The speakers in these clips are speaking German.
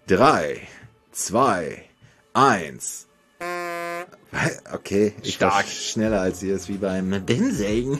3, 2, 1. Okay, ich war schneller als ihr, ist wie beim Binsägen.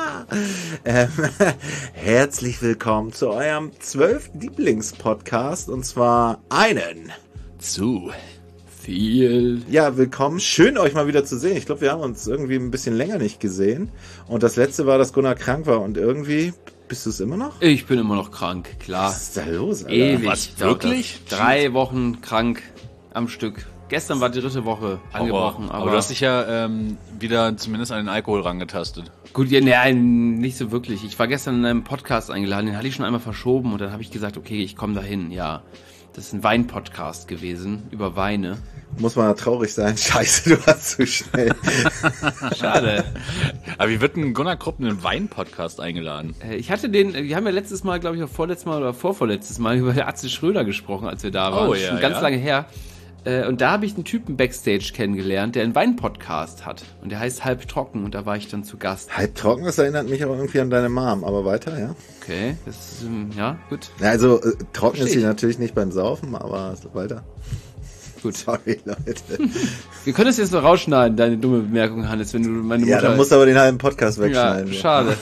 Herzlich willkommen zu eurem 12. Lieblingspodcast, und zwar einen zu viel. Ja, willkommen. Schön, euch mal wieder zu sehen. Ich glaube, wir haben uns irgendwie ein bisschen länger nicht gesehen. Und das letzte war, dass Gunnar krank war. Und irgendwie, bist du es immer noch? Ich bin immer noch krank, klar. Was ist da los, Alter? Ewig. Was, wirklich? 3 Wochen krank am Stück. Gestern war die 3. Woche angebrochen. Aber du hast dich ja wieder zumindest an den Alkohol rangetastet. Gut, ja, nein, nicht so wirklich. Ich war gestern in einem Podcast eingeladen, den hatte ich schon einmal verschoben. Und dann habe ich gesagt, okay, ich komme dahin, ja. Das ist ein Wein-Podcast gewesen, über Weine. Muss man traurig sein. Scheiße, du warst zu schnell. Schade. Aber wie wird ein Gunnar Krupp in einen Wein-Podcast eingeladen? Ich hatte wir haben ja letztes Mal, glaube ich, auch vorletztes Mal oder vorvorletztes Mal über Atze Schröder gesprochen, als wir da waren. Oh, ja, schon ganz lange her. Und da habe ich einen Typen Backstage kennengelernt, der einen Wein-Podcast hat. Und der heißt Halb Trocken, und da war ich dann zu Gast. Halb Trocken, das erinnert mich aber irgendwie an deine Mom. Aber weiter, ja? Okay, das ist, ja, gut. Ja, also, trocken ist sie natürlich nicht beim Saufen, aber weiter. Gut. Sorry, Leute. Wir können es jetzt noch rausschneiden, deine dumme Bemerkung, Hannes, wenn du meine Mutter... Ja, dann musst du aber den halben Podcast wegschneiden. Ja, schade.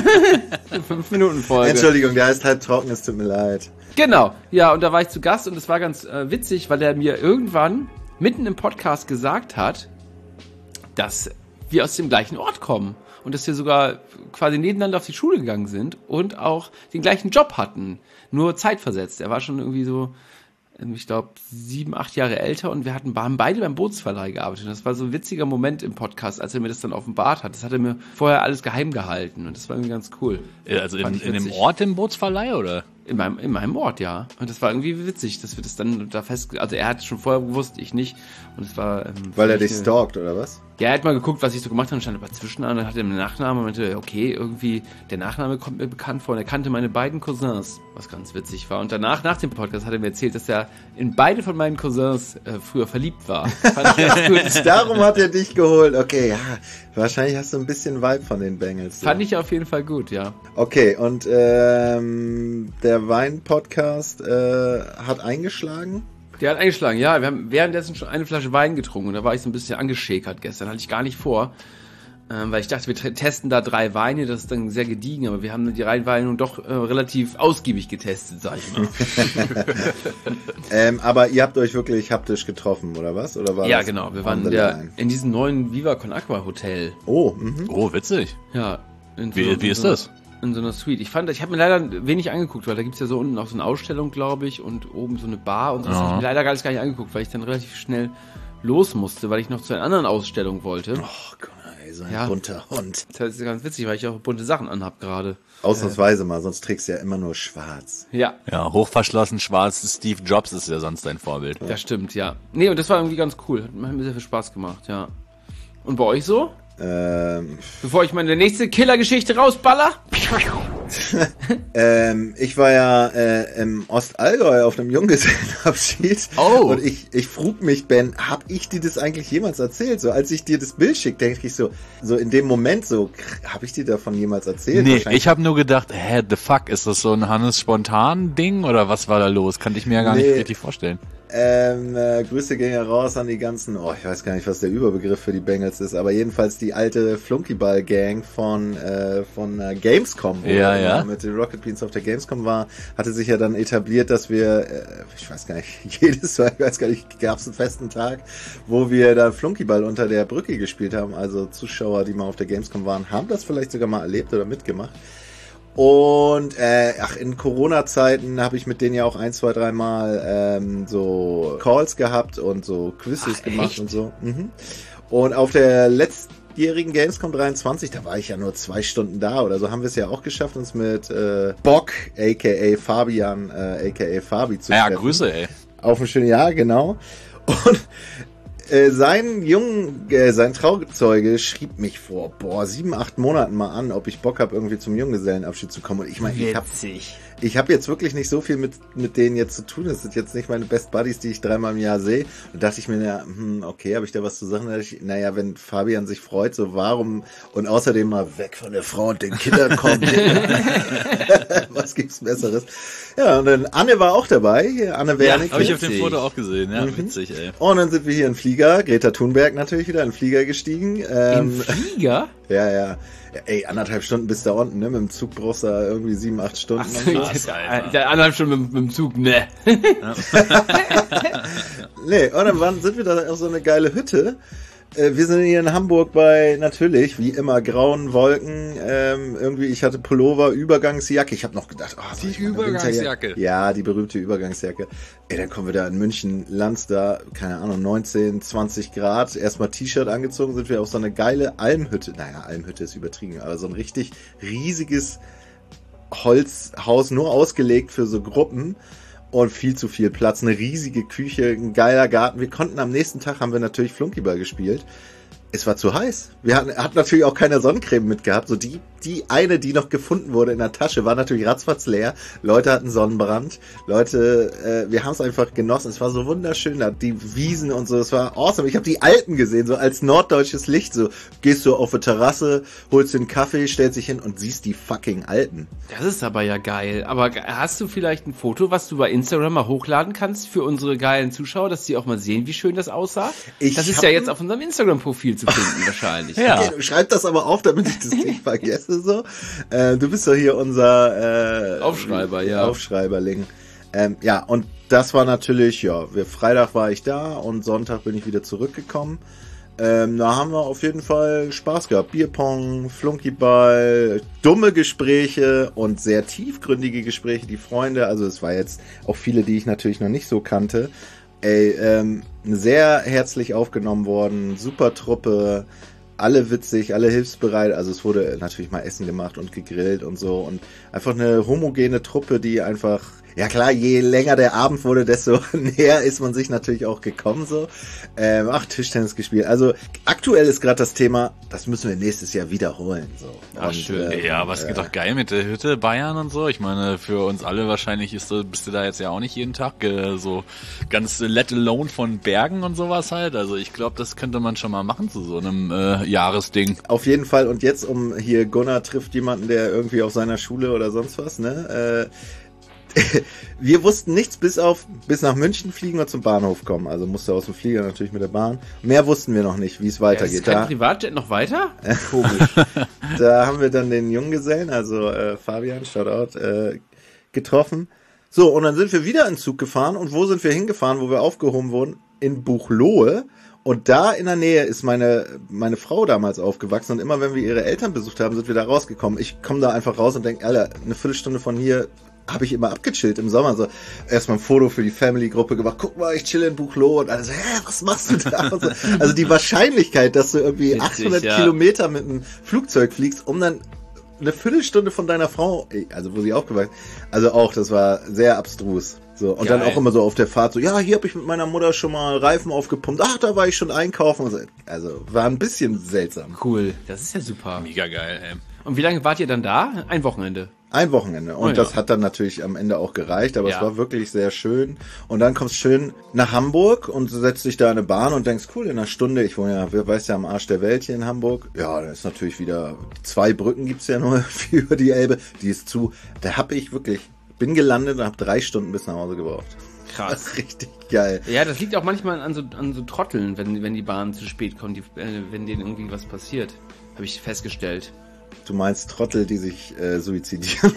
5 Minuten Folge. Entschuldigung, der heißt Halb Trocken, es tut mir leid. Genau, ja, und da war ich zu Gast, und es war ganz witzig, weil er mir irgendwann mitten im Podcast gesagt hat, dass wir aus dem gleichen Ort kommen und dass wir sogar quasi nebeneinander auf die Schule gegangen sind und auch den gleichen Job hatten, nur zeitversetzt. Er war schon irgendwie so, ich glaube, 7, 8 Jahre älter, und wir haben beide beim Bootsverleih gearbeitet. Und das war so ein witziger Moment im Podcast, als er mir das dann offenbart hat. Das hat er mir vorher alles geheim gehalten, und das war irgendwie ganz cool. Also in dem Ort im Bootsverleih, oder? In meinem Ort, ja. Und das war irgendwie witzig, dass wir das dann da also er hat es schon vorher gewusst, ich nicht. Und es war... Weil er dich stalkt, oder was? Ja, er hat mal geguckt, was ich so gemacht habe, und stand aber zwischen an, und dann hat er einen Nachnamen und meinte, okay, irgendwie, der Nachname kommt mir bekannt vor, und er kannte meine beiden Cousins, was ganz witzig war. Und danach, nach dem Podcast, hat er mir erzählt, dass er in beide von meinen Cousins früher verliebt war. Fand ich ganz gut. Darum hat er dich geholt. Okay, ja, wahrscheinlich hast du ein bisschen Vibe von den Bengals. Fand ich auf jeden Fall gut, ja. Okay, und der Wein-Podcast hat eingeschlagen? Der hat eingeschlagen, ja. Wir haben währenddessen schon eine Flasche Wein getrunken, und da war ich so ein bisschen angeschäkert gestern. Hatte ich gar nicht vor, weil ich dachte, wir testen da 3 Weine, das ist dann sehr gediegen, aber wir haben die 3 Weine nun doch relativ ausgiebig getestet, sag ich mal. Aber ihr habt euch wirklich haptisch getroffen, oder was? Oder war ja, das genau. Wir waren in diesem neuen Viva Con Aqua Hotel. Oh, Oh, witzig. Ja. Wie ist das? In so einer Suite. Ich habe mir leider wenig angeguckt, weil da gibt's ja so unten auch so eine Ausstellung, glaube ich, und oben so eine Bar, und das habe ich mir leider gar nicht angeguckt, weil ich dann relativ schnell los musste, weil ich noch zu einer anderen Ausstellung wollte. Oh Gott, ey, so ein bunter Hund. Das ist ganz witzig, weil ich auch bunte Sachen anhab gerade. Ausnahmsweise mal, sonst trägst du ja immer nur schwarz. Ja. Ja, hochverschlossen, schwarz, Steve Jobs ist ja sonst dein Vorbild. Das stimmt, ja. Nee, und das war irgendwie ganz cool. Hat mir sehr viel Spaß gemacht, ja. Und bei euch so? Bevor ich meine nächste Killergeschichte rausballer? Ich war ja im Ostallgäu auf einem Junggesellenabschied. Oh. Und ich frug mich, Ben, hab ich dir das eigentlich jemals erzählt? So, als ich dir das Bild schick, denke ich so in dem Moment so, hab ich dir davon jemals erzählt? Nee, ich habe nur gedacht, the fuck, ist das so ein Hannes-Spontan-Ding, oder was war da los? Kannte ich mir ja gar nicht richtig vorstellen. Grüße gehen ja raus an die ganzen, ich weiß gar nicht, was der Überbegriff für die Bengals ist, aber jedenfalls die alte Flunkyball-Gang von Gamescom, wo ja. mit den Rocket Beans auf der Gamescom war, hatte sich ja dann etabliert, dass wir, ich weiß gar nicht, gab es einen festen Tag, wo wir da Flunkyball unter der Brücke gespielt haben, also Zuschauer, die mal auf der Gamescom waren, haben das vielleicht sogar mal erlebt oder mitgemacht. Und in Corona-Zeiten habe ich mit denen ja auch 1, 2, 3 Mal so Calls gehabt und so Quizzes gemacht und so. Und auf der letztjährigen Gamescom 23, da war ich ja nur 2 Stunden da oder so, haben wir es ja auch geschafft, uns mit Bock, a.k.a. Fabian, a.k.a. Fabi zu treffen. Ja, Grüße, ey. Auf ein schönes Jahr, genau. Und sein Trauzeuge schrieb mich vor 7, 8 Monaten mal an, ob ich Bock habe, irgendwie zum Junggesellenabschied zu kommen. Und ich meine, ich habe jetzt wirklich nicht so viel mit denen jetzt zu tun. Das sind jetzt nicht meine Best Buddies, die ich 3-mal im Jahr sehe. Und dachte ich mir, ja, okay, habe ich da was zu sagen? Naja, wenn Fabian sich freut, so warum? Und außerdem mal weg von der Frau und den Kindern kommen. Was gibt's Besseres? Ja, und dann Anne war auch dabei. Hier, Anne Wernicke. Habe ich auf dem Foto auch gesehen. Ja, witzig, ey. Und dann sind wir hier in Flieger. Greta Thunberg natürlich wieder in Flieger gestiegen. Im Flieger? Ja. Ey, 1,5 Stunden bis da unten, ne? Mit dem Zug brauchst du da irgendwie 7-8 Stunden. Krass, 1,5 Stunden mit dem Zug, ne. Nee, und dann sind wir da auf so eine geile Hütte. Wir sind hier in Hamburg bei, natürlich, wie immer, grauen Wolken. Irgendwie, ich hatte Pullover, Übergangsjacke. Ich habe noch gedacht, die Übergangsjacke. Ja, die berühmte Übergangsjacke. Ey, dann kommen wir da in München, Lanz da, keine Ahnung, 19, 20 Grad. Erstmal T-Shirt angezogen, sind wir auf so eine geile Almhütte. Naja, Almhütte ist übertrieben, aber so ein richtig riesiges Holzhaus, nur ausgelegt für so Gruppen. Und viel zu viel Platz, eine riesige Küche, ein geiler Garten. Wir konnten am nächsten Tag, haben wir natürlich Flunkyball gespielt. Es war zu heiß. Wir hatten natürlich auch keine Sonnencreme mitgehabt. So die eine, die noch gefunden wurde in der Tasche, war natürlich ratzfatz leer. Leute hatten Sonnenbrand. Leute, wir haben es einfach genossen. Es war so wunderschön da. Die Wiesen und so, es war awesome. Ich habe die Alpen gesehen, so als norddeutsches Licht. So gehst du auf eine Terrasse, holst dir einen Kaffee, stellst dich hin und siehst die fucking Alpen. Das ist aber ja geil. Aber hast du vielleicht ein Foto, was du bei Instagram mal hochladen kannst für unsere geilen Zuschauer, dass die auch mal sehen, wie schön das aussah? Das ist ja jetzt auf unserem Instagram-Profil zu finden wahrscheinlich. Ja. Okay, schreib das aber auf, damit ich das nicht vergesse. So. Du bist doch hier unser Aufschreiber, ja. Aufschreiberling. Ja, und das war natürlich, Freitag war ich da und Sonntag bin ich wieder zurückgekommen. Da haben wir auf jeden Fall Spaß gehabt. Bierpong, Flunkyball, dumme Gespräche und sehr tiefgründige Gespräche. Die Freunde, also es war jetzt auch viele, die ich natürlich noch nicht so kannte. Sehr herzlich aufgenommen worden, super Truppe, alle witzig, alle hilfsbereit, also es wurde natürlich mal Essen gemacht und gegrillt und so und einfach eine homogene Truppe, die einfach, ja klar, je länger der Abend wurde, desto näher ist man sich natürlich auch gekommen so. Tischtennis gespielt, also aktuell ist gerade das Thema, das müssen wir nächstes Jahr wiederholen. So. Ach, schön. Ja, aber es geht doch geil mit der Hütte Bayern und so. Ich meine, für uns alle wahrscheinlich bist du da jetzt ja auch nicht jeden Tag so ganz let alone von Bergen und sowas halt. Also ich glaube, das könnte man schon mal machen zu so einem Jahresding. Auf jeden Fall. Und jetzt hier Gunnar trifft jemanden, der irgendwie auf seiner Schule oder sonst was, ne? Wir wussten nichts bis nach München fliegen und zum Bahnhof kommen. Also musste aus dem Flieger natürlich mit der Bahn. Mehr wussten wir noch nicht, wie es weitergeht. Ist kein Privatjet noch weiter? Komisch. Da haben wir dann den Junggesellen, also Fabian, Shoutout, getroffen. So, und dann sind wir wieder in Zug gefahren. Und wo sind wir hingefahren, wo wir aufgehoben wurden? In Buchloe. Und da in der Nähe ist meine Frau damals aufgewachsen. Und immer wenn wir ihre Eltern besucht haben, sind wir da rausgekommen. Ich komme da einfach raus und denke, Alter, eine Viertelstunde von hier habe ich immer abgechillt im Sommer. So erstmal ein Foto für die Family-Gruppe gemacht. Guck mal, ich chill in Buchloe. Und alle so, was machst du da? Und so. Also die Wahrscheinlichkeit, dass du irgendwie 800 Kilometer mit einem Flugzeug fliegst, um dann eine Viertelstunde von deiner Frau, also wo sie aufgewachsen, also auch, das war sehr abstrus. So, und dann auch immer so auf der Fahrt so, ja, hier habe ich mit meiner Mutter schon mal Reifen aufgepumpt. Ach, da war ich schon einkaufen. Und so. Also war ein bisschen seltsam. Cool, das ist ja super. Mega geil, ey. Und wie lange wart ihr dann da? Ein Wochenende? Ein Wochenende. Und das hat dann natürlich am Ende auch gereicht, aber es war wirklich sehr schön. Und dann kommst du schön nach Hamburg und setzt dich da in eine Bahn und denkst, cool, in einer Stunde, ich wohne ja, weißt ja, am Arsch der Welt hier in Hamburg. Ja, da ist natürlich wieder 2 Brücken gibt's ja nur über die Elbe. Die ist zu. Da bin gelandet und habe 3 Stunden bis nach Hause gebraucht. Krass. Das ist richtig geil. Ja, das liegt auch manchmal an so Trotteln, wenn die Bahn zu spät kommt, wenn denen irgendwie was passiert. Habe ich festgestellt. Du meinst Trottel, die sich suizidieren?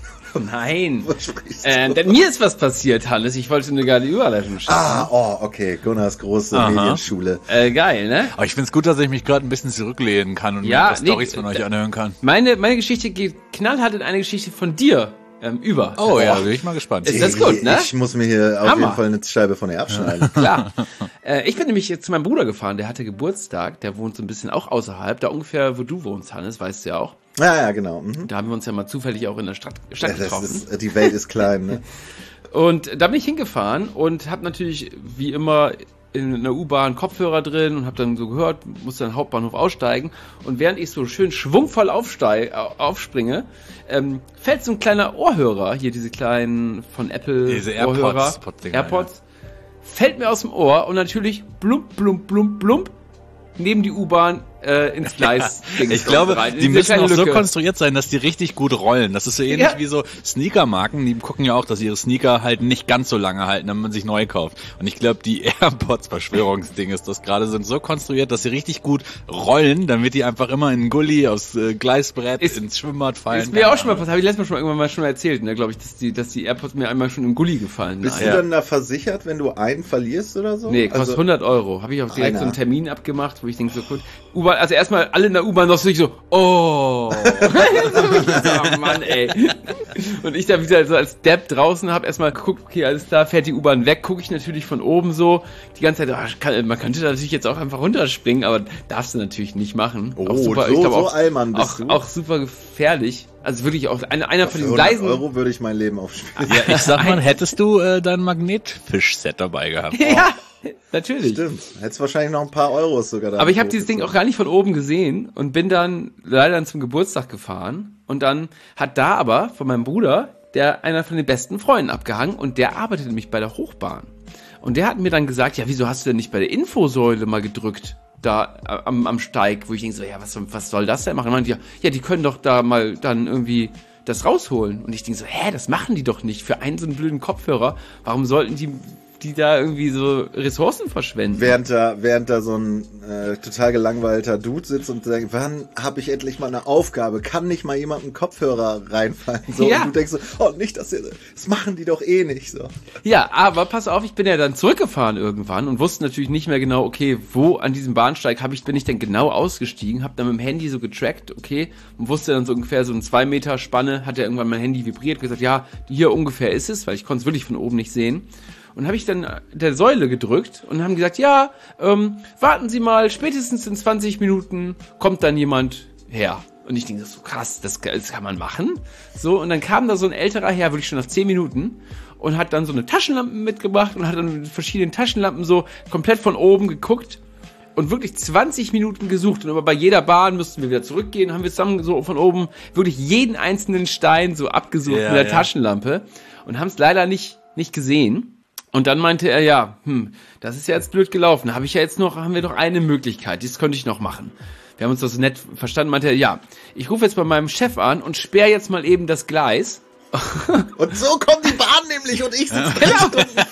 Nein. Denn mir ist was passiert, Hannes. Ich wollte eine geile Überleitung schaffen. Okay. Gunnars große Medienschule. Geil, ne? Aber ich find's gut, dass ich mich gerade ein bisschen zurücklehnen kann und mir Storys von euch anhören kann. Meine Geschichte geht knallhart in eine Geschichte von dir über. Oh ja, bin ich mal gespannt. Ist das gut, ne? Ich muss mir hier auf jeden Fall eine Scheibe von ihr abschneiden. Klar. Ich bin nämlich jetzt zu meinem Bruder gefahren, der hatte Geburtstag, der wohnt so ein bisschen auch außerhalb, da ungefähr, wo du wohnst, Hannes, weißt du ja auch. Ja, genau. Mhm. Da haben wir uns ja mal zufällig auch in der Stadt getroffen. Die Welt ist klein, ne? Und da bin ich hingefahren und habe natürlich, wie immer, in einer U-Bahn Kopfhörer drin und habe dann so gehört, musste dann Hauptbahnhof aussteigen. Und während ich so schön schwungvoll aufspringe, fällt so ein kleiner Ohrhörer, hier diese kleinen von Apple diese Ohrhörer, AirPods, fällt mir aus dem Ohr und natürlich blump, blump, blump, blump, neben die U-Bahn ins Gleis. Ich glaube, die müssen auch so konstruiert sein, dass die richtig gut rollen. Das ist so ähnlich wie so Sneakermarken. Die gucken ja auch, dass ihre Sneaker halt nicht ganz so lange halten, damit man sich neu kauft. Und ich glaube, die AirPods-Verschwörungsding ist das gerade, sind so konstruiert, dass sie richtig gut rollen, damit die einfach immer in einen Gully, aufs Gleisbrett, ins Schwimmbad fallen. Ist mir auch schon mal passiert, habe ich letztes Mal irgendwann mal erzählt, ne, glaube ich, dass die AirPods mir einmal schon im Gully gefallen. Bist du dann da versichert, wenn du einen verlierst oder so? Nee, kostet 100 €. Habe ich auch direkt so einen Termin abgemacht, wo ich denke so, gut, U-Bahn, also erstmal alle in der U-Bahn noch so, oh Mann, ey. Und ich da wieder so als Depp draußen habe erstmal geguckt, okay, alles klar, fährt die U-Bahn weg, gucke ich natürlich von oben so, die ganze Zeit, man könnte da natürlich jetzt auch einfach runterspringen, aber darfst du natürlich nicht machen. Oh, auch super, ich glaube auch, Allmann bist du. Auch super gefährlich. Also wirklich auch einer von den Gleisen. Für 100 € würde ich mein Leben aufspielen. Ja, ich sag mal, hättest du dein Magnetfisch-Set dabei gehabt. Ja. Natürlich. Stimmt. Hättest wahrscheinlich noch ein paar Euros sogar da. Aber ich habe dieses Ding auch gar nicht von oben gesehen und bin dann leider zum Geburtstag gefahren. Und dann hat da aber von meinem Bruder, der einer von den besten Freunden abgehangen und der arbeitet nämlich bei der Hochbahn. Und der hat mir dann gesagt, ja, wieso hast du denn nicht bei der Infosäule mal gedrückt? Da am Steig, wo ich denke so, ja, was soll das denn machen? Und meinte, ja, die können doch da mal dann irgendwie das rausholen. Und ich denke so, das machen die doch nicht für einen so einen blöden Kopfhörer. Warum sollten die da irgendwie so Ressourcen verschwenden? Während da so ein total gelangweilter Dude sitzt und denkt, wann habe ich endlich mal eine Aufgabe? Kann nicht mal jemand einen Kopfhörer reinfallen? So, ja. Und du denkst so, oh, nicht, das machen die doch eh nicht so. Ja, aber pass auf, ich bin ja dann zurückgefahren irgendwann und wusste natürlich nicht mehr genau, okay, wo an diesem Bahnsteig bin ich denn genau ausgestiegen, hab dann mit dem Handy so getrackt, okay, und wusste dann so ungefähr so eine 2 Meter Spanne, hat ja irgendwann mein Handy vibriert, gesagt, ja, hier ungefähr ist es, weil ich konnte es wirklich von oben nicht sehen. Und habe ich dann der Säule gedrückt und haben gesagt, ja, warten Sie mal, spätestens in 20 Minuten kommt dann jemand her. Und ich denke, das ist so krass, das kann man machen. So, und dann kam da so ein älterer Herr, wirklich schon nach 10 Minuten, und hat dann so eine Taschenlampe mitgebracht und hat dann mit verschiedenen Taschenlampen so komplett von oben geguckt und wirklich 20 Minuten gesucht. Und aber bei jeder Bahn mussten wir wieder zurückgehen, haben wir zusammen so von oben wirklich jeden einzelnen Stein so abgesucht mit der Taschenlampe und haben es leider nicht gesehen. Und dann meinte er, ja, das ist ja jetzt blöd gelaufen. Haben wir noch eine Möglichkeit, das könnte ich noch machen. Wir haben uns das so nett verstanden, meinte er, ja, ich rufe jetzt bei meinem Chef an und sperre jetzt mal eben das Gleis. Und so kommt die Bahn nämlich und ich sitze 3 Stunden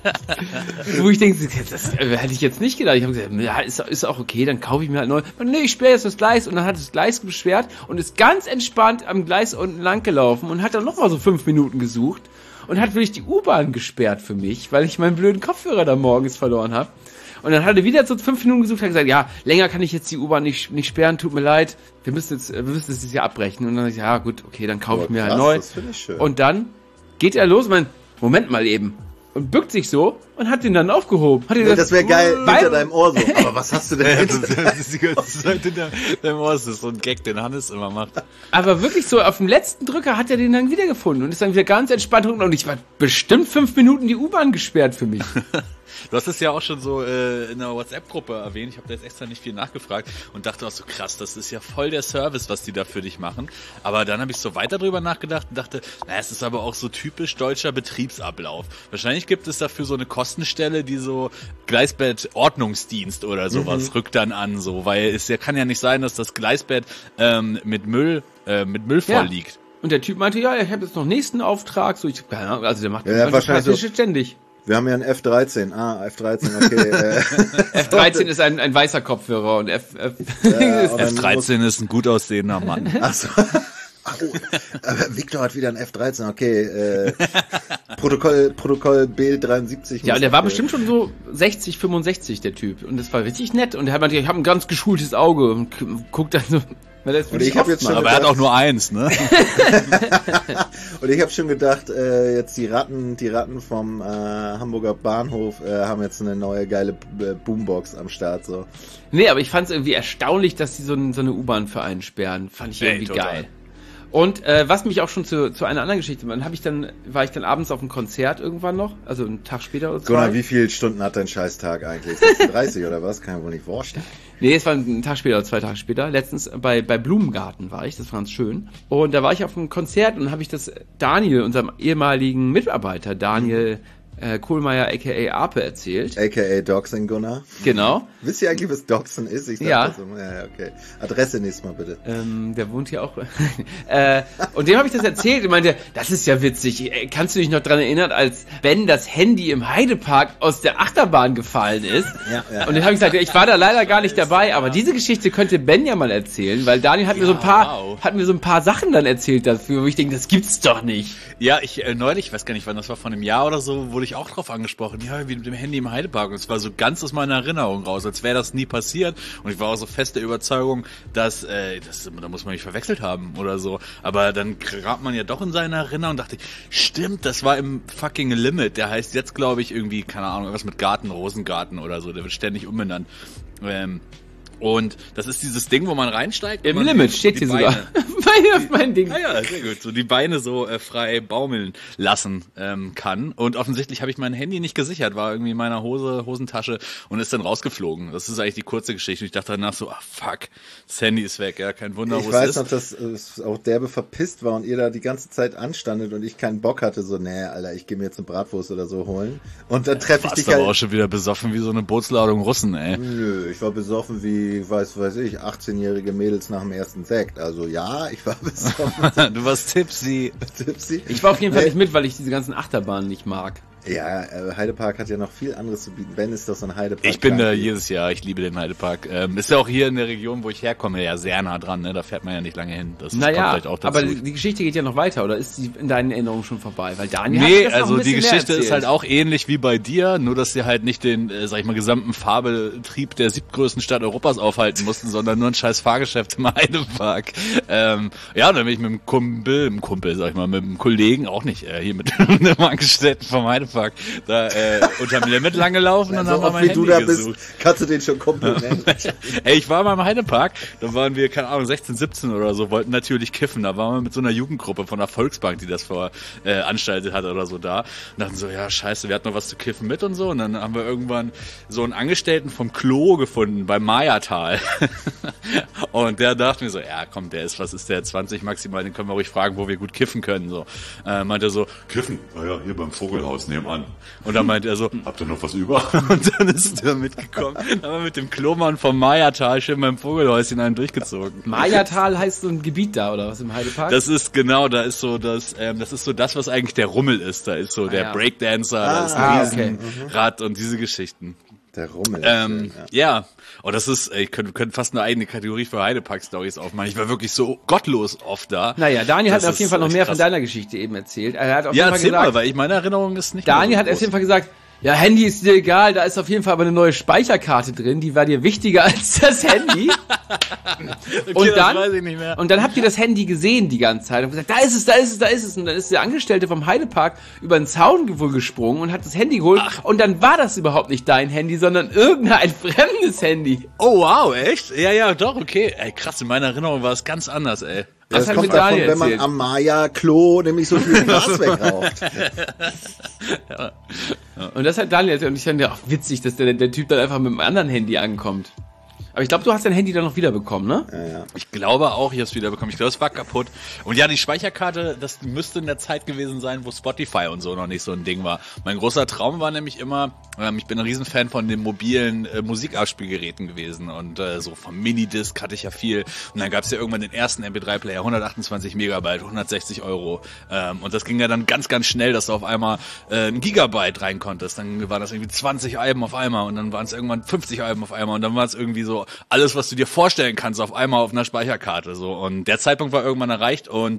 fest. Wo ich denke, das hätte ich jetzt nicht gedacht. Ich habe gesagt, ja, ist auch okay, dann kaufe ich mir halt neu. Und nee, ich sperre jetzt das Gleis. Und dann hat das Gleis gesperrt und ist ganz entspannt am Gleis unten lang gelaufen und hat dann noch mal so 5 Minuten gesucht. Und hat wirklich die U-Bahn gesperrt für mich, weil ich meinen blöden Kopfhörer da morgens verloren habe. Und dann hat er wieder so 5 Minuten gesucht, hat gesagt, ja, länger kann ich jetzt die U-Bahn nicht sperren, tut mir leid, wir müssen es jetzt ja abbrechen. Und dann sag ich, ja gut, okay, dann kaufe ich mir halt neu. Das finde ich schön. Und dann geht er los, Moment mal eben. Und bückt sich so und hat den dann aufgehoben. Das wäre geil, hinter deinem Ohr so. Aber was hast du denn jetzt? Das ist die ganze Zeit hinter deinem Ohr. Das ist so ein Gag, den Hannes immer macht. Aber wirklich so, auf dem letzten Drücker hat er den dann wiedergefunden und ist dann wieder ganz entspannt und ich war bestimmt 5 Minuten die U-Bahn gesperrt für mich. Du hast es ja auch schon so in der WhatsApp-Gruppe erwähnt. Ich habe da jetzt extra nicht viel nachgefragt und dachte auch so, krass, das ist ja voll der Service, was die da für dich machen. Aber dann habe ich so weiter drüber nachgedacht und dachte, es ist aber auch so typisch deutscher Betriebsablauf. Wahrscheinlich gibt es dafür so eine Kostenstelle, die so Gleisbett-Ordnungsdienst oder sowas rückt dann an, so, weil es kann ja nicht sein, dass das Gleisbett mit Müll voll liegt. Und der Typ meinte, ja, ich habe jetzt noch nächsten Auftrag. So, also der macht das wahrscheinlich ständig. Wir haben ja einen F13. F13, okay. F13 ist ein weißer Kopfhörer und F13 ist ein gut aussehender Mann. Ach so. Victor hat wieder ein F13, okay. Protokoll B73. Ja, und der war bestimmt schon so 60, 65, der Typ. Und das war richtig nett. Und er meinte, ich habe ein ganz geschultes Auge und guckt dann so. Und ich hab jetzt schon aber er hat auch nur eins, ne? Und ich habe schon gedacht, jetzt die Ratten vom Hamburger Bahnhof haben jetzt eine neue geile Boombox am Start. So. Nee, aber ich fand es irgendwie erstaunlich, dass die so eine U-Bahn für einen sperren. Fand ich irgendwie geil. Und was mich auch schon zu einer anderen Geschichte, war ich dann abends auf einem Konzert irgendwann noch, also einen Tag später oder 2. Gunnar, wie viele Stunden hat dein Scheißtag eigentlich? 36 oder was? Kann ich wohl nicht vorstellen. Nee, es war ein Tag später oder 2 Tage später. Letztens bei Blumengarten war ich, das war ganz schön. Und da war ich auf einem Konzert und habe ich das Daniel, unserem ehemaligen Mitarbeiter, Daniel Kohlmeier aka Ape erzählt. Aka Doxen, Gunnar. Genau. Wisst ihr eigentlich, was Doxen ist? Ich sag Ja. das immer. Ja, okay. Adresse nächstes Mal bitte. Der wohnt hier auch. Und dem habe ich das erzählt und meinte, das ist ja witzig. Kannst du dich noch dran erinnern, als Ben das Handy im Heidepark aus der Achterbahn gefallen ist? Ja. Und dann habe ich gesagt, ich war da leider gar nicht dabei, aber diese Geschichte könnte Ben ja mal erzählen, weil Daniel hat mir so ein paar Sachen dann erzählt dafür, wo ich denke, das gibt's doch nicht. Ja, ich neulich, ich weiß gar nicht, wann das war, vor einem Jahr oder so, wurde ich auch drauf angesprochen. Ja, wie mit dem Handy im Heidepark. Und es war so ganz aus meiner Erinnerung raus, als wäre das nie passiert. Und ich war auch so fest der Überzeugung, dass da muss man mich verwechselt haben oder so. Aber dann kramt man ja doch in seiner Erinnerung und dachte, stimmt, das war im fucking Limit. Der heißt jetzt, glaube ich, irgendwie, keine Ahnung, irgendwas mit Garten, Rosengarten oder so. Der wird ständig umbenannt. Und das ist dieses Ding, wo man reinsteigt. Im Limit steht hier sogar. mein Ding. Ja, sehr gut. So die Beine so frei baumeln lassen kann. Und offensichtlich habe ich mein Handy nicht gesichert, war irgendwie in meiner Hosentasche und ist dann rausgeflogen. Das ist eigentlich die kurze Geschichte. Und ich dachte danach so, fuck, das Handy ist weg. Ja, kein Wunder, wo es ist. Ich weiß noch, dass es auch derbe verpisst war und ihr da die ganze Zeit anstandet und ich keinen Bock hatte. So, nee, Alter, ich gehe mir jetzt eine Bratwurst oder so holen. Und dann treffe ich dich halt. Du warst aber auch schon wieder besoffen wie so eine Bootsladung Russen, ey. Nö, ich war besoffen wie, weiß ich, 18-jährige Mädels nach dem ersten Sekt. Also ja, ich war besoffen. Du warst tipsy. Ich war auf jeden Fall nicht mit, weil ich diese ganzen Achterbahnen nicht mag. Ja, Heidepark hat ja noch viel anderes zu bieten. Ben ist doch so ein Heidepark. Ich bin da jedes Jahr, ich liebe den Heidepark. Ist ja auch hier in der Region, wo ich herkomme, ja sehr nah dran, ne? Da fährt man ja nicht lange hin. Das kommt vielleicht auch dazu. Aber die Geschichte geht ja noch weiter, oder ist sie in deinen Erinnerungen schon vorbei? Weil Daniel hat das also die Geschichte ist halt auch ähnlich wie bei dir, nur dass sie halt nicht den, sag ich mal, gesamten Fahrbetrieb der 7. Stadt Europas aufhalten mussten, sondern nur ein scheiß Fahrgeschäft im Heidepark. Ja, und dann bin ich mit dem Kumpel, sag ich mal, mit dem Kollegen, auch nicht hier mit dem Angestellten vom Heidepark, da unterm Limit lang gelaufen und dann haben wir mein Handy gesucht. Bist, kannst du den schon Kumpel nennen? Ey, ich war mal im Heidepark, da waren wir, keine Ahnung, 16, 17 oder so, wollten natürlich kiffen, da waren wir mit so einer Jugendgruppe von der Volksbank, die das veranstaltet hat oder so da, und dachten so, ja scheiße, wir hatten noch was zu kiffen mit und so, und dann haben wir irgendwann so einen Angestellten vom Klo gefunden, beim Mayatal. Und der dachte mir so, ja komm, was ist der, 20 maximal, den können wir ruhig fragen, wo wir gut kiffen können, so. Meinte so, kiffen? Naja, hier beim Vogelhaus nebenan. Und dann meinte er so, habt ihr noch was über? Und dann ist er mitgekommen. Dann haben wir mit dem Klomann vom Mayatal schön beim Vogelhäuschen einen durchgezogen. Mayatal heißt so ein Gebiet da, oder was, im Heidepark? Das ist genau, das ist so das, was eigentlich der Rummel ist. Da ist so der Breakdancer, da ist ein Riesenrad und diese Geschichten. Der Rummel. Ja. Und das ist, wir können fast eine eigene Kategorie für Heidepark-Stories aufmachen. Ich war wirklich so gottlos oft da. Naja, Daniel hat auf jeden Fall noch mehr von deiner Geschichte eben erzählt. Er hat auf jeden Fall erzähl gesagt, mal, weil meine Erinnerung ist nicht Daniel mehr hat so auf jeden Fall gesagt, ja, Handy ist dir egal, da ist auf jeden Fall aber eine neue Speicherkarte drin, die war dir wichtiger als das Handy. Okay, und dann, das weiß ich nicht mehr. Und dann habt ihr das Handy gesehen die ganze Zeit und gesagt, da ist es. Und dann ist der Angestellte vom Heidepark über den Zaun wohl gesprungen und hat das Handy geholt. Und dann war das überhaupt nicht dein Handy, sondern irgendein fremdes Handy. Oh wow, echt? Ja, doch, okay. Ey, krass, in meiner Erinnerung war es ganz anders, ey. Das kommt davon, wenn man am Maya-Klo nämlich so viel Gras wegraucht. Ja. Und das hat Daniel erzählt. Und ich fand ja auch witzig, dass der Typ dann einfach mit einem anderen Handy ankommt. Aber ich glaube, du hast dein Handy dann noch wiederbekommen, ne? Ja. Ich glaube auch, ich habe es wiederbekommen. Ich glaube, es war kaputt. Und ja, die Speicherkarte, das müsste in der Zeit gewesen sein, wo Spotify und so noch nicht so ein Ding war. Mein großer Traum war nämlich immer, ich bin ein Riesenfan von den mobilen Musikabspielgeräten gewesen. Und so vom Minidisc hatte ich ja viel. Und dann gab es ja irgendwann den ersten MP3-Player, 128 Megabyte, 160 Euro. Und das ging ja dann ganz, ganz schnell, dass du auf einmal ein Gigabyte rein konntest. Dann waren das irgendwie 20 Alben auf einmal und dann waren es irgendwann 50 Alben auf einmal und dann war es irgendwie so alles, was du dir vorstellen kannst, auf einmal auf einer Speicherkarte, so. Und der Zeitpunkt war irgendwann erreicht und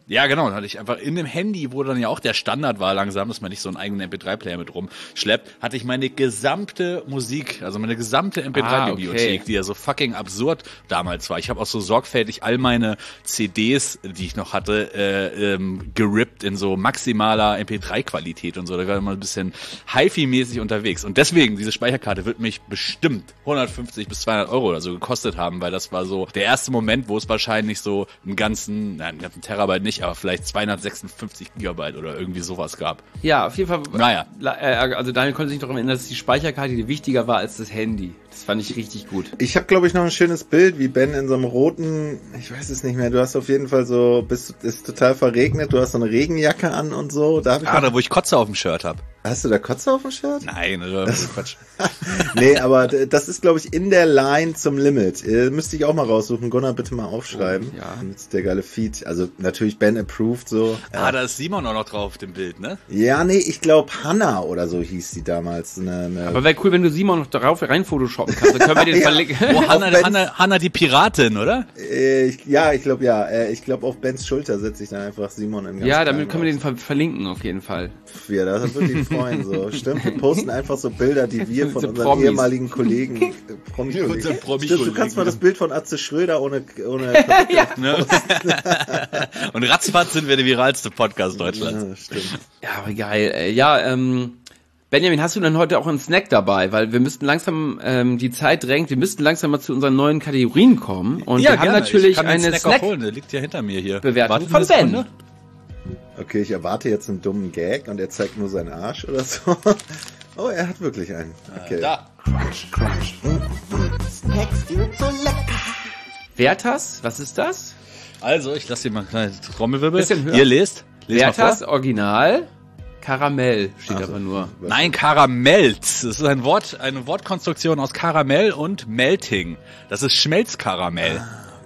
Ja, genau. Dann hatte ich einfach in dem Handy, wo dann ja auch der Standard war langsam, dass man nicht so einen eigenen MP3-Player mit rumschleppt, hatte ich meine gesamte Musik, also meine gesamte MP3-Bibliothek, die ja so fucking absurd damals war. Ich habe auch so sorgfältig all meine CDs, die ich noch hatte, gerippt in so maximaler MP3-Qualität und so. Da war immer ein bisschen Hi-Fi-mäßig unterwegs. Und deswegen, diese Speicherkarte wird mich bestimmt 150 bis 200 Euro oder so gekostet haben, weil das war so der erste Moment, wo es wahrscheinlich so einen ganzen Terabyte nicht, aber vielleicht 256 Gigabyte oder irgendwie sowas gab. Ja, auf jeden Fall. Naja. Also Daniel konnte sich noch erinnern, dass die Speicherkarte die wichtiger war als das Handy. Das fand ich richtig gut. Ich habe, glaube ich, noch ein schönes Bild, wie Ben in so einem roten, ich weiß es nicht mehr, du hast auf jeden Fall so, ist total verregnet, du hast so eine Regenjacke an und so. Da wo ich Kotze auf dem Shirt hab. Hast du da Kotze auf dem Shirt? Nein, Quatsch. Nee, aber das ist, glaube ich, in der Line zum Limit. Müsste ich auch mal raussuchen. Gunnar, bitte mal aufschreiben. Ja. Das ist der geile Feed. Also natürlich Ben approved so. Da ist Simon auch noch drauf auf dem Bild, ne? Ja, nee, ich glaube Hannah oder so hieß sie damals. Aber wäre cool, wenn du Simon noch darauf rein photoshoppen kannst. Dann können wir den verlinken. Wo Hannah die Piratin, oder? Ich glaube ja. Ich glaube auf Bens Schulter setze ich dann einfach Simon in ganz Ja, damit können wir den verlinken auf jeden Fall. Ja, das würde ich freuen. So. Stimmt, wir posten einfach so Bilder, die wir von unseren Promis. ehemaligen Kollegen, Stimmt, du kannst mal das Bild von Atze Schröder ohne Ja. Ne? Und ratzfatz sind wir der viralste Podcast Deutschlands. Ja, stimmt. Ja, aber geil, ey. Ja, Benjamin, hast du denn heute auch einen Snack dabei? Weil wir müssten langsam, die Zeit drängt, wir müssten langsam mal zu unseren neuen Kategorien kommen. Und wir haben natürlich ich kann eine den Snack auch holen, der liegt ja hinter mir hier. Bewertung von Ben. Okay, ich erwarte jetzt einen dummen Gag und er zeigt nur seinen Arsch oder so. Oh, er hat wirklich einen. Okay. Da. Crunch. Snacks sind so lecker. Werthers, was ist das? Also, ich lasse hier mal eine kleine Trommelwirbel. Bisschen höher. Ihr lest mal Werthers vor. Original Karamell steht aber nur. Nein, Karamelt. Das ist eine Wortkonstruktion aus Karamell und Melting. Das ist Schmelzkaramell.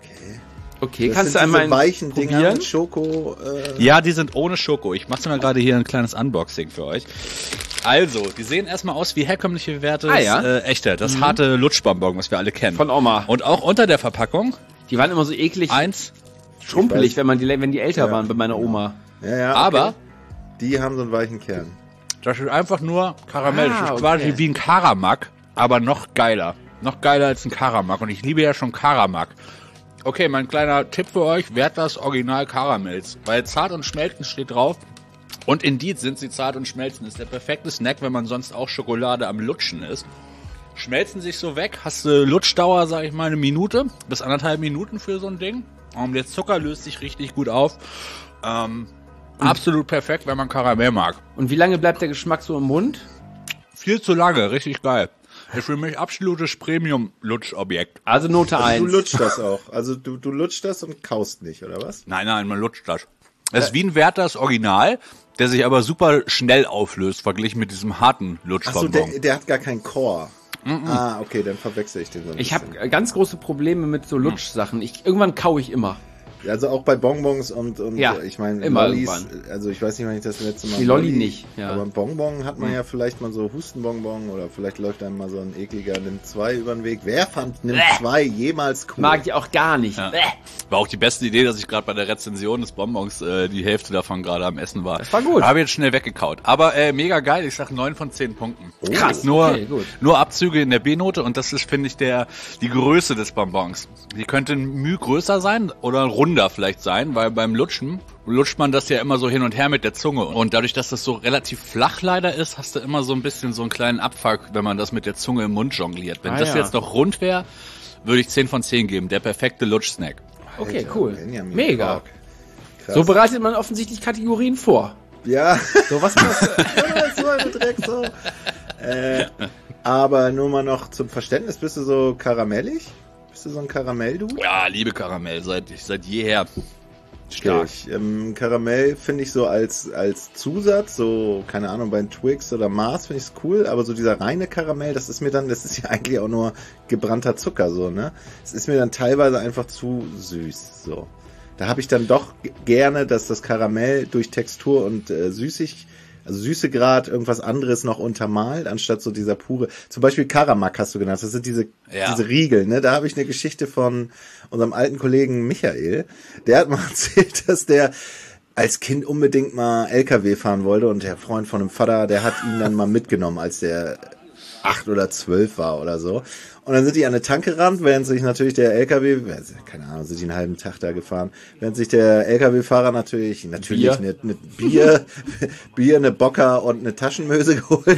Okay, Das kannst du sind einmal diese weichen Dinger probieren? mit Schoko. Ja, die sind ohne Schoko. Ich mache mal gerade hier ein kleines Unboxing für euch. Also, die sehen erstmal aus wie herkömmliche Werte. Echte. Das harte Lutschbonbon, was wir alle kennen. Von Oma. Und auch unter der Verpackung Die waren immer so eklig schrumpelig, wenn die älter waren bei meiner Oma. Ja, Aber die haben so einen weichen Kern. das ist einfach nur Karamell. Ah, Das ist quasi okay. wie ein Karamak, aber noch geiler. Noch geiler als ein Karamak. Und ich liebe ja schon Karamak. Okay, mein kleiner Tipp für euch, Werthers Original Karamells. Bei zart und schmelzen steht drauf. Und indeed sind sie zart und schmelzen. Ist der perfekte Snack, wenn man sonst auch Schokolade am Lutschen isst. Schmelzen sich so weg, hast du Lutschdauer, sag ich mal, 1 Minute bis 1,5 Minuten für so ein Ding. Der Zucker löst sich richtig gut auf. Absolut perfekt, wenn man Karamell mag. Und wie lange bleibt der Geschmack so im Mund? Viel zu lange, richtig geil. Ist für mich absolutes Premium-Lutschobjekt. Also Note Du 1. lutschst das auch. Also du lutschst das und kaust nicht, oder was? Nein, man lutscht das. Das ist wie ein Werthers Original, der sich aber super schnell auflöst, verglichen mit diesem harten Achso, Lutschbonbon. der hat gar keinen Core. Ah, okay, dann verwechsel ich den so ein Ich bisschen. habe ganz große Probleme mit so Lutschsachen. Irgendwann kaue ich immer. Also auch bei Bonbons und Ja, ich meine immer Lollis, irgendwann. also ich weiß nicht, wann ich das letzte Mal... Die Lolli nicht, ja. Aber ein Bonbon hat man ja vielleicht mal so Hustenbonbon oder vielleicht läuft einem mal so ein ekliger Nimm 2 über den Weg. Wer fand Nimm 2 jemals cool? Mag ich auch gar nicht. Ja. War auch die beste Idee, dass ich gerade bei der Rezension des Bonbons die Hälfte davon gerade am Essen war. Das war gut. Habe jetzt schnell weggekaut. Aber mega geil, ich sag 9 von 10 Punkten. Krass, Nur, okay, gut. nur Abzüge in der B-Note und das ist, finde ich, die Größe des Bonbons. Die könnte ein Müh größer sein oder runder vielleicht sein, weil beim Lutschen lutscht man das ja immer so hin und her mit der Zunge. Und dadurch, dass das so relativ flach leider ist, hast du immer so ein bisschen so einen kleinen Abfuck, wenn man das mit der Zunge im Mund jongliert. Wenn das ja. jetzt noch rund wäre, würde ich 10 von 10 geben. Der perfekte Lutschsnack. Okay, Alter, cool. Benjamin Mega. Kork. Krass. So bereitet man offensichtlich Kategorien vor. Ja, So was machst du? so eine Drecksau. Aber nur mal noch zum Verständnis, bist du so karamellig? Bist du so ein Karamell-Dude? Ja, liebe Karamell, seit jeher. Stark. Karamell finde ich so als Zusatz, so, keine Ahnung, bei Twix oder Mars finde ich es cool, aber so dieser reine Karamell, das ist ja eigentlich auch nur gebrannter Zucker, so, ne? Es ist mir dann teilweise einfach zu süß, so. Da habe ich dann doch gerne, dass das Karamell durch Textur und Süßegrad irgendwas anderes noch untermalt, anstatt so dieser pure, zum Beispiel Karamak hast du genannt, das sind diese Riegel, ne? Da habe ich eine Geschichte von unserem alten Kollegen Michael, der hat mal erzählt, dass der als Kind unbedingt mal LKW fahren wollte und der Freund von dem Vater, der hat ihn dann mal mitgenommen, als der 8 oder 12 war oder so. Und dann sind die an eine Tanke gerannt, während sich natürlich der LKW, keine Ahnung, sind die einen halben Tag da gefahren, während sich der LKW-Fahrer natürlich Bier. eine Bier, eine Bocker und eine Taschenmöse geholt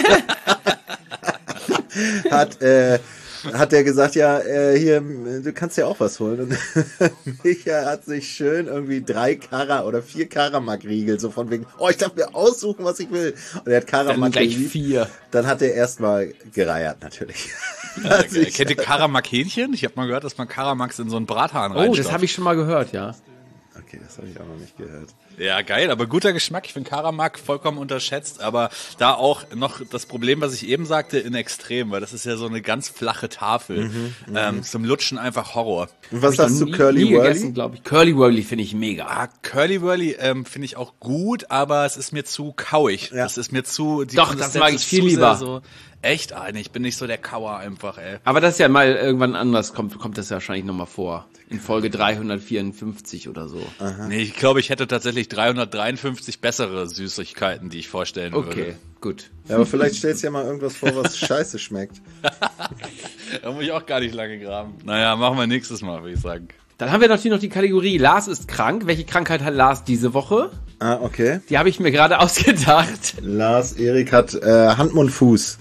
hat. Hat der gesagt, ja, hier, du kannst ja auch was holen. Und Micha hat sich schön irgendwie 3 Kara oder 4 Karamak-Riegel, so von wegen, ich darf mir aussuchen, was ich will. Und er hat Karamak gleich 4. Dann hat er erstmal gereiert, natürlich. Kennt ihr Karamak-Hähnchen? Ich habe mal gehört, dass man Karamaks in so einen Brathahn reinstopft. Oh, das habe ich schon mal gehört, ja. Okay, das habe ich auch noch nicht gehört. Ja, geil, aber guter Geschmack. Ich finde Karamak vollkommen unterschätzt, aber da auch noch das Problem, was ich eben sagte, in Extrem, weil das ist ja so eine ganz flache Tafel. Zum Lutschen einfach Horror. Und was sagst du, Curly gegessen, glaube ich. Curly Whirly finde ich mega. Ah, Curly Whirly finde ich auch gut, aber es ist mir zu kauig. Ja. Das ist mir zu... Doch, das mag ich viel lieber. So, echt? Ich bin nicht so der Kauer einfach, ey. Aber das ist ja mal irgendwann anders, kommt das ja wahrscheinlich nochmal vor. In Folge 354 oder so. Aha. Nee, ich glaube, ich hätte tatsächlich 353 bessere Süßigkeiten, die ich vorstellen würde. Okay, gut. Ja, aber vielleicht stellst du ja mal irgendwas vor, was scheiße schmeckt. Da muss ich auch gar nicht lange graben. Naja, machen wir nächstes Mal, würde ich sagen. Dann haben wir natürlich noch die Kategorie Lars ist krank. Welche Krankheit hat Lars diese Woche? Ah, okay. Die habe ich mir gerade ausgedacht. Lars Erik hat Hand, Mund, Fuß.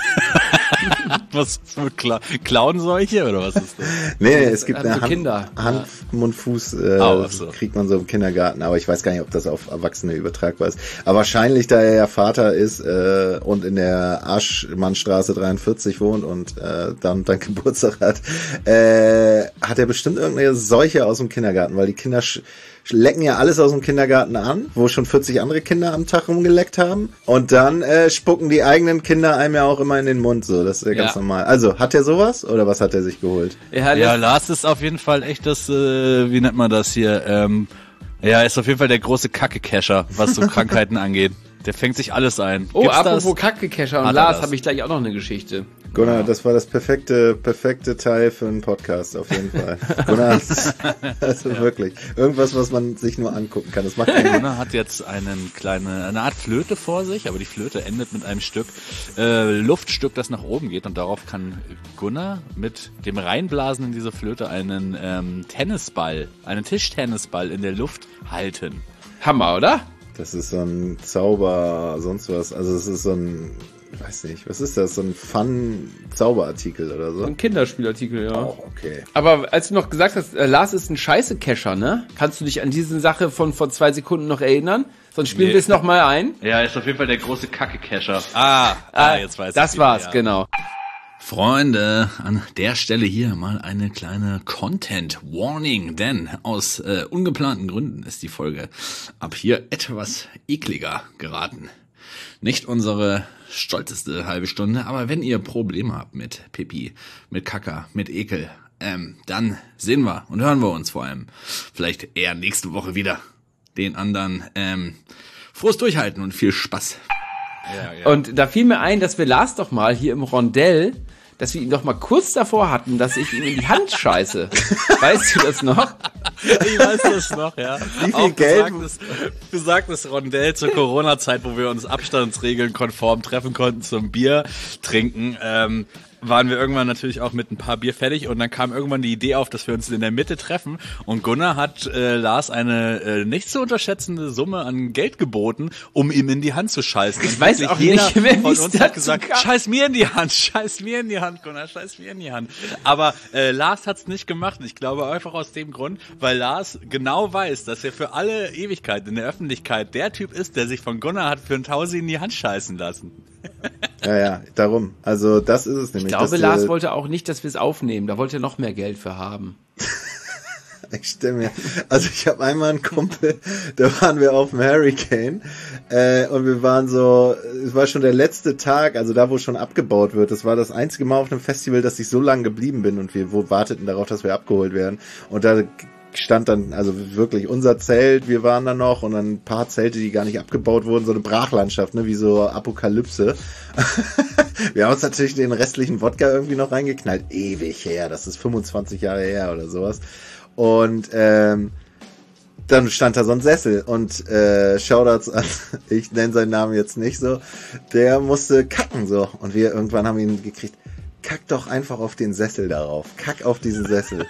Was ist mit Klauenseuche oder was ist das? Nee, es gibt eine Kinder. Hand, Mund, Fuß, so. kriegt man so im Kindergarten, aber ich weiß gar nicht, ob das auf Erwachsene übertragbar ist. Aber wahrscheinlich, da er ja Vater ist und in der Aschmannstraße 43 wohnt und dann Geburtstag hat er bestimmt irgendeine Seuche aus dem Kindergarten, weil die Kinder lecken ja alles aus dem Kindergarten an, wo schon 40 andere Kinder am Tag rumgeleckt haben. Und dann spucken die eigenen Kinder einem ja auch immer in den Mund, so. Das ist ja ganz normal. Also, hat er sowas oder was hat er sich geholt? Ja, Lars ist auf jeden Fall echt das, wie nennt man das hier? Ist auf jeden Fall der große Kacke-Cacher, was so Krankheiten angeht. Der fängt sich alles ein. Oh, Gibt's apropos Kacke-Cacher und Lars, habe ich gleich auch noch eine Geschichte. Gunnar, das war das perfekte Teil für einen Podcast, auf jeden Fall. Gunnar, also wirklich. Irgendwas, was man sich nur angucken kann. Das macht Gunnar hat jetzt eine Art Flöte vor sich, aber die Flöte endet mit einem Stück Luftstück, das nach oben geht, und darauf kann Gunnar mit dem Reinblasen in diese Flöte einen Tischtennisball in der Luft halten. Hammer, oder? Das ist so ein Zauber, sonst was. Also es ist so ein, ich weiß nicht, was ist das? So ein Fun-Zauberartikel oder so? Ein Kinderspielartikel, ja. Oh, okay. Aber als du noch gesagt hast, Lars ist ein Scheiße-Cacher, ne? Kannst du dich an diese Sache von vor 2 Sekunden noch erinnern? Sonst spielen wir es nochmal ein. Ja, ist auf jeden Fall der große Kacke-Cacher. Jetzt weiß ich. Das war's, genau. Freunde, an der Stelle hier mal eine kleine Content-Warning, denn aus ungeplanten Gründen ist die Folge ab hier etwas ekliger geraten. Nicht unsere stolzeste halbe Stunde, aber wenn ihr Probleme habt mit Pipi, mit Kaka, mit Ekel, dann sehen wir und hören wir uns vor allem vielleicht eher nächste Woche wieder. Den anderen frohes Durchhalten und viel Spaß. Ja. Und da fiel mir ein, dass wir Lars doch mal hier im Rondell, dass wir ihn doch mal kurz davor hatten, dass ich ihm in die Hand scheiße. Weißt du das noch? Ich weiß das noch, ja. Wie viel Geld? Besagtes Rondell zur Corona-Zeit, wo wir uns Abstandsregeln konform treffen konnten zum Bier trinken, waren wir irgendwann natürlich auch mit ein paar Bier fertig und dann kam irgendwann die Idee auf, dass wir uns in der Mitte treffen und Gunnar hat Lars eine nicht zu unterschätzende Summe an Geld geboten, um ihm in die Hand zu scheißen. Ich weiß auch nicht, wer von uns hat gesagt, scheiß mir in die Hand, Gunnar, scheiß mir in die Hand. Aber Lars hat's nicht gemacht. Ich glaube einfach aus dem Grund, weil Lars genau weiß, dass er für alle Ewigkeit in der Öffentlichkeit der Typ ist, der sich von Gunnar hat für ein Tausi in die Hand scheißen lassen. Ja, darum. Also das ist es nämlich. Ich glaube, Lars wollte auch nicht, dass wir es aufnehmen. Da wollte er noch mehr Geld für haben. Ich stelle mir, also ich habe einmal einen Kumpel, da waren wir auf dem Hurricane und wir waren so, es war schon der letzte Tag, also da, wo schon abgebaut wird. Das war das einzige Mal auf einem Festival, dass ich so lange geblieben bin und wir warteten darauf, dass wir abgeholt werden. Und da stand dann, also wirklich unser Zelt, wir waren da noch und dann ein paar Zelte, die gar nicht abgebaut wurden, so eine Brachlandschaft, ne, wie so Apokalypse. Wir haben uns natürlich den restlichen Wodka irgendwie noch reingeknallt. Ewig her, das ist 25 Jahre her oder sowas. Und dann stand da so ein Sessel und Shoutouts an, ich nenne seinen Namen jetzt nicht so, der musste kacken so und wir irgendwann haben ihn gekriegt, kack doch einfach auf den Sessel darauf, kack auf diesen Sessel.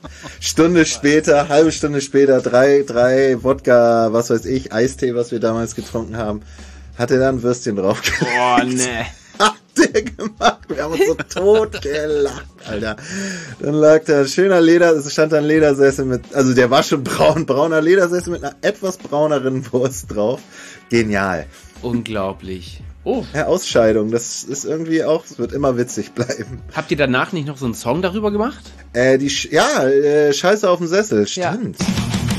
Halbe Stunde später, drei Wodka, was weiß ich, Eistee, was wir damals getrunken haben, hat er da ein Würstchen drauf gekriegt. Boah, ne. Hat der gemacht. Wir haben uns so tot gelacht, Alter. Dann lag da stand da ein Ledersessel mit, also der war schon brauner Ledersessel mit einer etwas brauneren Wurst drauf. Genial. Unglaublich. Oh. Ja, Ausscheidung, das ist irgendwie auch, es wird immer witzig bleiben. Habt ihr danach nicht noch so einen Song darüber gemacht? Scheiße auf dem Sessel, stimmt. Ja.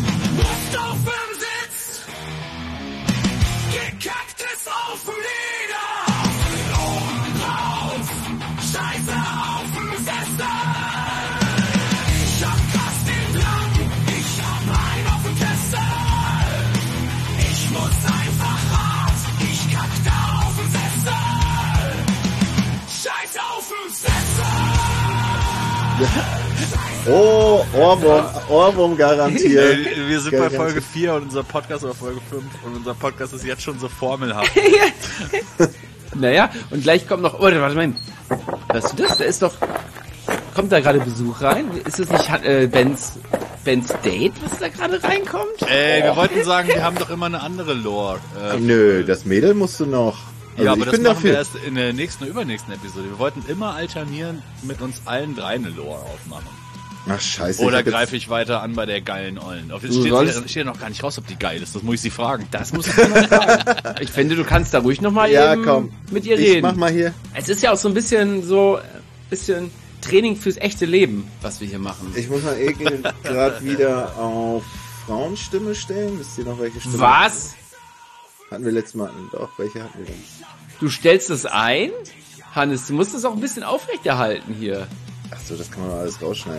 Oh, Ohrwurm garantiert. Wir sind bei Folge 4 und unser Podcast war Folge 5 und unser Podcast ist jetzt schon so formelhaft. Naja, und gleich kommt noch, warte mal, hörst du das? Da ist doch, kommt da gerade Besuch rein? Ist das nicht Bens Date, was da gerade reinkommt? Wir wollten sagen, wir haben doch immer eine andere Lore. Nö, das Mädel musst du noch. Also ja, aber ich das bin machen dafür. wir erst in der nächsten, übernächsten Episode. Wir wollten immer alternieren, mit uns allen drei eine Lore aufmachen. Ach, scheiße. Oder greife ich weiter an bei der geilen Ollen? Steht ja noch gar nicht raus, ob die geil ist. Das muss ich sie fragen. Das muss ich mal fragen. Ich finde, du kannst da ruhig nochmal mit ihr reden. Ich mach mal hier. Es ist ja auch so ein bisschen Training fürs echte Leben, was wir hier machen. Ich muss mal gerade wieder auf Frauenstimme stellen. Wisst ihr noch, welche Stimme? Was? Hatten wir letztes Mal. Doch, welche hatten wir denn? Du stellst das ein? Hannes, du musst das auch ein bisschen aufrechterhalten hier. Ach so, das kann man alles rausschneiden.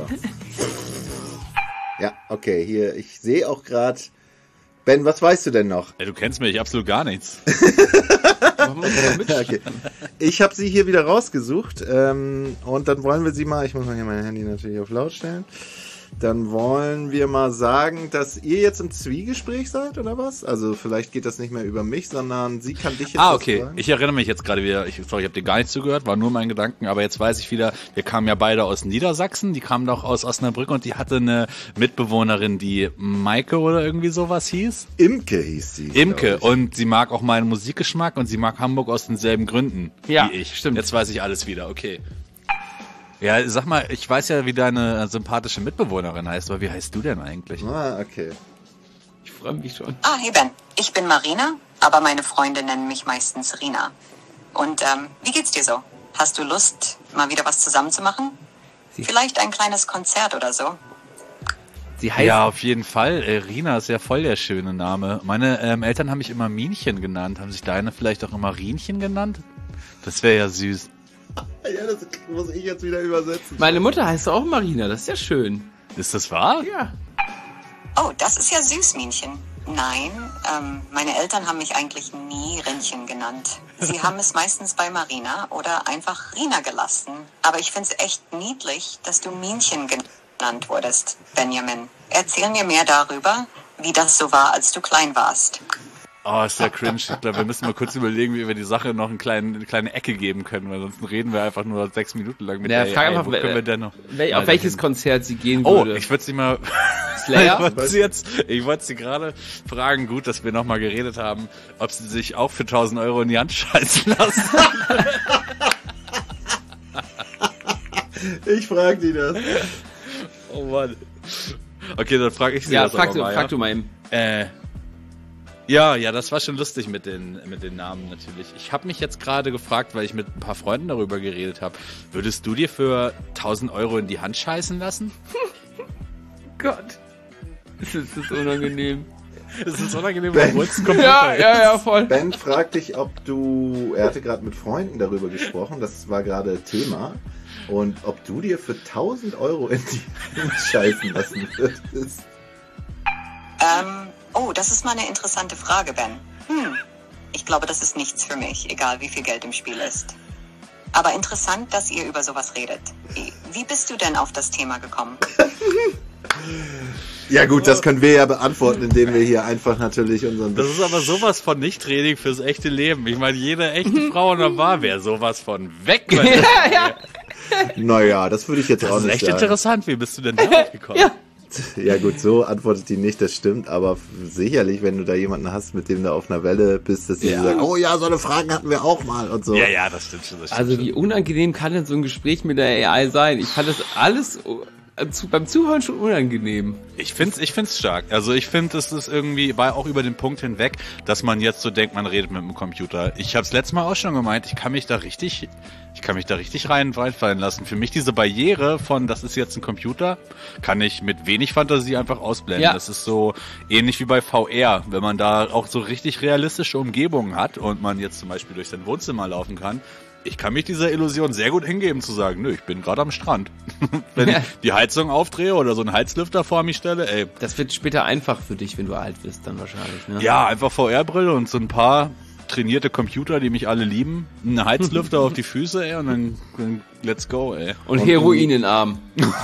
Ja, okay, hier, ich sehe auch gerade. Ben, was weißt du denn noch? Ja, du kennst mich, absolut gar nichts. Okay. Ich habe sie hier wieder rausgesucht und dann wollen wir sie mal, ich muss mal hier mein Handy natürlich auf laut stellen, dann wollen wir mal sagen, dass ihr jetzt im Zwiegespräch seid, oder was? Also vielleicht geht das nicht mehr über mich, sondern sie kann dich jetzt okay. sagen. Ich erinnere mich jetzt gerade wieder, ich habe dir gar nichts zugehört, war nur mein Gedanken, aber jetzt weiß ich wieder, wir kamen ja beide aus Niedersachsen, die kamen doch aus Osnabrück und die hatte eine Mitbewohnerin, die Maike oder irgendwie sowas hieß. Imke hieß sie. Imke, und sie mag auch meinen Musikgeschmack und sie mag Hamburg aus denselben Gründen wie ich. Stimmt. Jetzt weiß ich alles wieder, okay. Ja, sag mal, ich weiß ja, wie deine sympathische Mitbewohnerin heißt, aber wie heißt du denn eigentlich? Ah, okay. Ich freue mich schon. Ah, hey Ben, ich bin Marina, aber meine Freunde nennen mich meistens Rina. Und wie geht's dir so? Hast du Lust, mal wieder was zusammen zu machen? Vielleicht ein kleines Konzert oder so? Sie heißt... Ja, auf jeden Fall. Rina ist ja voll der schöne Name. Meine Eltern haben mich immer Minchen genannt. Haben sich deine vielleicht auch immer Rienchen genannt? Das wäre ja süß. Ja, das muss ich jetzt wieder übersetzen. Meine Mutter heißt auch Marina, das ist ja schön. Ist das wahr? Ja. Oh, das ist ja süß, Minchen. Nein, meine Eltern haben mich eigentlich nie Rinnchen genannt. Sie haben es meistens bei Marina oder einfach Rina gelassen. Aber ich find's echt niedlich, dass du Minchen genannt wurdest, Benjamin. Erzähl mir mehr darüber, wie das so war, als du klein warst. Oh, ist ja cringe. Ich glaube, wir müssen mal kurz überlegen, wie wir die Sache noch eine kleine Ecke geben können, weil sonst reden wir einfach nur 6 Minuten lang mit der frag einfach, wo können wir denn noch auf welches Konzert sie gehen Oh, würde. ich würde sie mal... Slayer? Ich wollte sie gerade fragen, gut, dass wir nochmal geredet haben, ob sie sich auch für 1.000 Euro in die Hand scheißen lassen. Ich frag die das. Oh Mann. Okay, dann frage ich sie Ja, das aber mal. frag du mal eben. Ja, das war schon lustig mit den Namen natürlich. Ich habe mich jetzt gerade gefragt, weil ich mit ein paar Freunden darüber geredet habe, würdest du dir für 1.000 Euro in die Hand scheißen lassen? Gott. Das ist unangenehm. Das ist unangenehm, weil es kommt. Ja, voll. Ben fragt dich, er hatte gerade mit Freunden darüber gesprochen, das war gerade Thema, und ob du dir für 1.000 Euro in die Hand scheißen lassen würdest. Oh, das ist mal eine interessante Frage, Ben. Ich glaube, das ist nichts für mich, egal wie viel Geld im Spiel ist. Aber interessant, dass ihr über sowas redet. Wie bist du denn auf das Thema gekommen? Ja gut, das können wir ja beantworten, indem wir hier einfach natürlich unseren... Das ist aber sowas von Nicht-Training fürs echte Leben. Ich meine, jede echte Frau in der Bar wäre sowas von weg. Ja. Naja, das würde ich jetzt auch Das ist nicht echt sagen. interessant. Wie bist du denn darauf gekommen? Ja. Ja gut, so antwortet die nicht, das stimmt, aber sicherlich, wenn du da jemanden hast, mit dem du auf einer Welle bist, dass die sagen, oh ja, so eine Frage hatten wir auch mal und so. Ja, das stimmt schon. Also wie unangenehm kann denn so ein Gespräch mit der AI sein? Ich fand das alles beim Zuhören schon unangenehm. Ich find's stark. Also ich finde, es ist irgendwie, war auch über den Punkt hinweg, dass man jetzt so denkt, man redet mit dem Computer. Ich habe es letztes Mal auch schon gemeint, ich kann mich da richtig reinfallen lassen. Für mich diese Barriere von, das ist jetzt ein Computer, kann ich mit wenig Fantasie einfach ausblenden. Ja. Das ist so ähnlich wie bei VR, wenn man da auch so richtig realistische Umgebungen hat und man jetzt zum Beispiel durch sein Wohnzimmer laufen kann. Ich kann mich dieser Illusion sehr gut hingeben, zu sagen, nö, ich bin gerade am Strand. Wenn ich die Heizung aufdrehe oder so einen Heizlüfter vor mich stelle, ey. Das wird später einfach für dich, wenn du alt bist, dann wahrscheinlich, ne? Ja, einfach VR-Brille und so ein paar trainierte Computer, die mich alle lieben. Ein Heizlüfter auf die Füße, ey, und dann let's go, ey. Und Heroin in den Arm.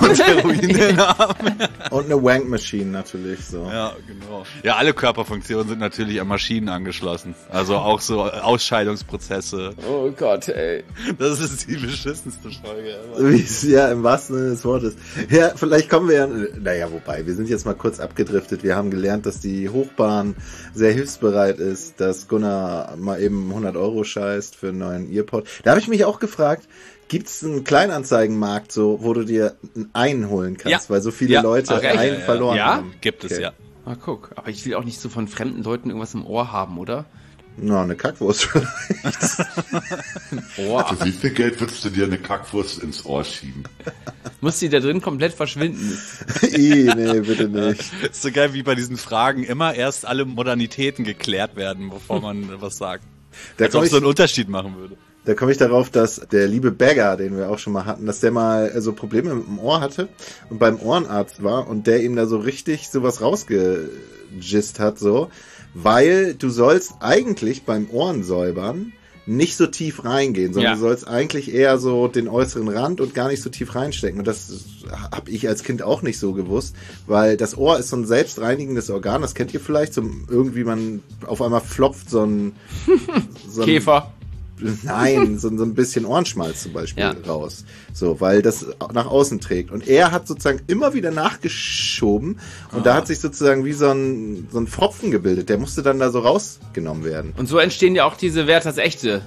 Und eine Wank-Machine natürlich, so. Ja, genau. Ja, alle Körperfunktionen sind natürlich an Maschinen angeschlossen. Also auch so Ausscheidungsprozesse. Oh Gott, ey. Das ist die beschissenste Folge ever. Wie es ja im wahrsten Sinne des Wortes. Ja, vielleicht kommen wir ja, naja, wobei, wir sind jetzt mal kurz abgedriftet. Wir haben gelernt, dass die Hochbahn sehr hilfsbereit ist, dass Gunnar mal eben 100 € scheißt für einen neuen Earpod. Da habe ich mich auch gefragt, gibt es einen Kleinanzeigenmarkt, so, wo du dir einen holen kannst, Ja. weil so viele Ja. Leute Ach, echt? einen verloren Ja, haben? gibt es, ja. Ah, guck. Aber ich will auch nicht so von fremden Leuten irgendwas im Ohr haben, oder? Na, eine Kackwurst vielleicht. Ohr. Für wie viel Geld würdest du dir eine Kackwurst ins Ohr schieben? Muss die da drin komplett verschwinden? Nee, bitte nicht. Ist so geil, wie bei diesen Fragen immer erst alle Modalitäten geklärt werden, bevor man was sagt. Da Als ob komme es so ich, einen Unterschied machen würde. da komm ich darauf, dass der liebe Bagger, den wir auch schon mal hatten, dass der mal so Probleme mit dem Ohr hatte und beim Ohrenarzt war und der ihm da so richtig sowas rausgegist hat, so. Weil du sollst eigentlich beim Ohrensäubern nicht so tief reingehen, sondern Ja. du sollst eigentlich eher so den äußeren Rand und gar nicht so tief reinstecken. Und das habe ich als Kind auch nicht so gewusst, weil das Ohr ist so ein selbstreinigendes Organ, das kennt ihr vielleicht, so irgendwie man auf einmal flopft so ein Käfer. Nein, so ein bisschen Ohrenschmalz zum Beispiel Ja. raus. So, weil das nach außen trägt. Und er hat sozusagen immer wieder nachgeschoben und da hat sich sozusagen wie so ein Pfropfen gebildet. Der musste dann da so rausgenommen werden. Und so entstehen ja auch diese Werthers Echte.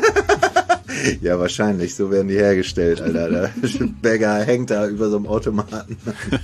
Ja, wahrscheinlich. So werden die hergestellt, Alter. Der Bagger hängt da über so einem Automaten.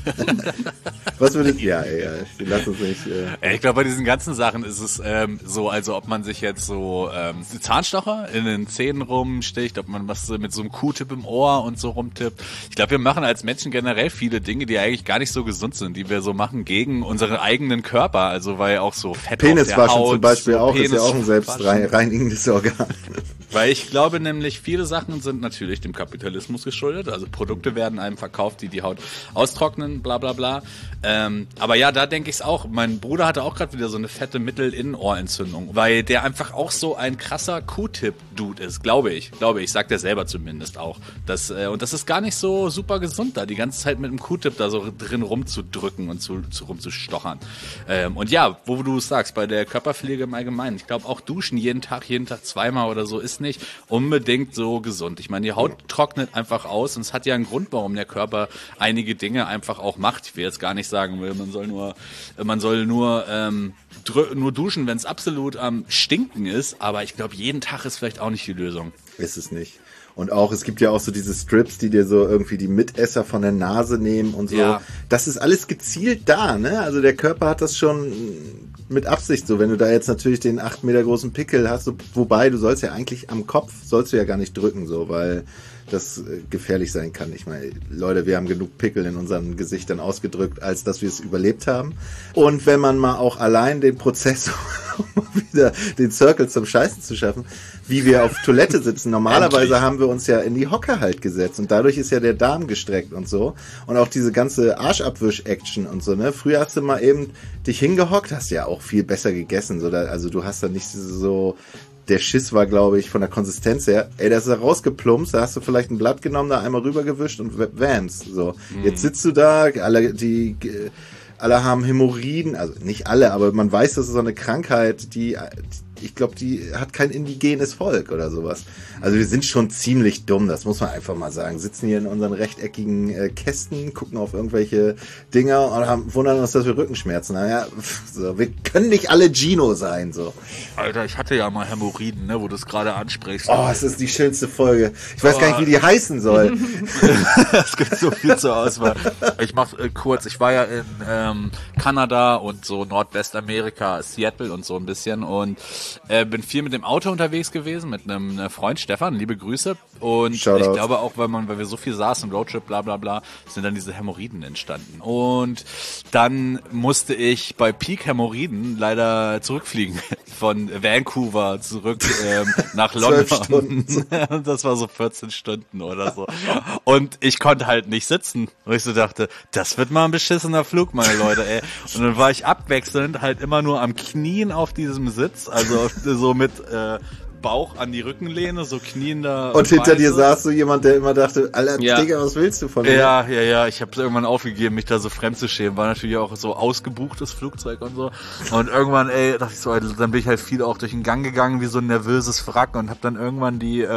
Was würdet ihr? Ja, lass uns nicht. Ich glaube, bei diesen ganzen Sachen ist es so, also ob man sich jetzt so Zahnstocher in den Zähnen rumsticht, ob man was mit so einem Q-Tip im Ohr und so rumtippt. Ich glaube, wir machen als Menschen generell viele Dinge, die eigentlich gar nicht so gesund sind, die wir so machen gegen unseren eigenen Körper. Also weil auch so Fett auf der Peniswaschen Haut, zum Beispiel so auch, ist ja auch ein Peniswaschen. selbstreinigendes Organ. Weil ich glaube nämlich, viele Sachen sind natürlich dem Kapitalismus geschuldet. Also Produkte werden einem verkauft, die Haut austrocknen, bla bla bla. Aber ja, da denke ich es auch. Mein Bruder hatte auch gerade wieder so eine fette Mittelinnenohrentzündung, weil der einfach auch so ein krasser Q-Tip-Dude ist, glaube ich. Sagt er selber zumindest auch. Und das ist gar nicht so super gesund, da die ganze Zeit mit dem Q-Tip da so drin rumzudrücken und rumzustochern. Und ja, wo du sagst, bei der Körperpflege im Allgemeinen, ich glaube auch duschen jeden Tag zweimal oder so ist nicht unbedingt so gesund. Ich meine, die Haut trocknet einfach aus und es hat ja einen Grund, warum der Körper einige Dinge einfach auch macht. Ich will jetzt gar nicht sagen, man soll nur duschen, wenn es absolut am Stinken ist, aber ich glaube, jeden Tag ist vielleicht auch nicht die Lösung. Ist es nicht. Und auch, es gibt ja auch so diese Strips, die dir so irgendwie die Mitesser von der Nase nehmen und so. Ja. Das ist alles gezielt da, ne? Also der Körper hat das schon mit Absicht so. Wenn du da jetzt natürlich den 8 Meter großen Pickel hast, so, wobei du sollst ja eigentlich am Kopf, sollst du ja gar nicht drücken, so, weil das gefährlich sein kann. Ich meine, Leute, wir haben genug Pickel in unseren Gesichtern ausgedrückt, als dass wir es überlebt haben. Und wenn man mal auch allein den Prozess, um wieder den Circle zum Scheißen zu schaffen, wie wir auf Toilette sitzen. Normalerweise haben wir uns ja in die Hocker halt gesetzt und dadurch ist ja der Darm gestreckt und so. Und auch diese ganze Arschabwisch-Action und so, ne? Früher hast du mal eben dich hingehockt, hast ja auch viel besser gegessen, so, also du hast da nicht so der Schiss war, glaube ich, von der Konsistenz her, ey, das ist da rausgeplumpst, da hast du vielleicht ein Blatt genommen, da einmal rübergewischt und Vans, so. Jetzt sitzt du da, alle haben Hämorrhoiden, also nicht alle, aber man weiß, das ist so eine Krankheit, die ich glaube, die hat kein indigenes Volk oder sowas. Also wir sind schon ziemlich dumm, das muss man einfach mal sagen. Sitzen hier in unseren rechteckigen Kästen, gucken auf irgendwelche Dinger und wundern uns, dass wir Rückenschmerzen haben. Naja, so, wir können nicht alle Gino sein, so. Alter, ich hatte ja mal Hämorrhoiden, ne, wo du es gerade ansprichst. Oh, es ist die schönste Folge. Ich weiß gar nicht, wie die heißen soll. Es gibt so viel zur Auswahl. Ich mach's kurz. Ich war ja in Kanada und so Nordwestamerika, Seattle und so ein bisschen und bin viel mit dem Auto unterwegs gewesen, mit einem Freund, Stefan, liebe Grüße. Und Shoutout. Ich glaube auch, weil wir so viel saßen, Roadtrip, bla bla bla, sind dann diese Hämorrhoiden entstanden. Und dann musste ich bei Peak Hämorrhoiden leider zurückfliegen. Von Vancouver zurück nach London. 12 Stunden. Das war so 14 Stunden oder so. Und ich konnte halt nicht sitzen. Und ich so dachte, das wird mal ein beschissener Flug, meine Leute, ey. Und dann war ich abwechselnd halt immer nur am Knien auf diesem Sitz, also so mit Bauch an die Rückenlehne, so kniender. Und hinter dir saß so jemand, der immer dachte, Alter, Digga, was willst du von mir? Ja, ich habe irgendwann aufgegeben, mich da so fremd zu schämen. War natürlich auch so ausgebuchtes Flugzeug und so. Und irgendwann, dachte ich so, dann bin ich halt viel auch durch den Gang gegangen, wie so ein nervöses Wrack und habe dann irgendwann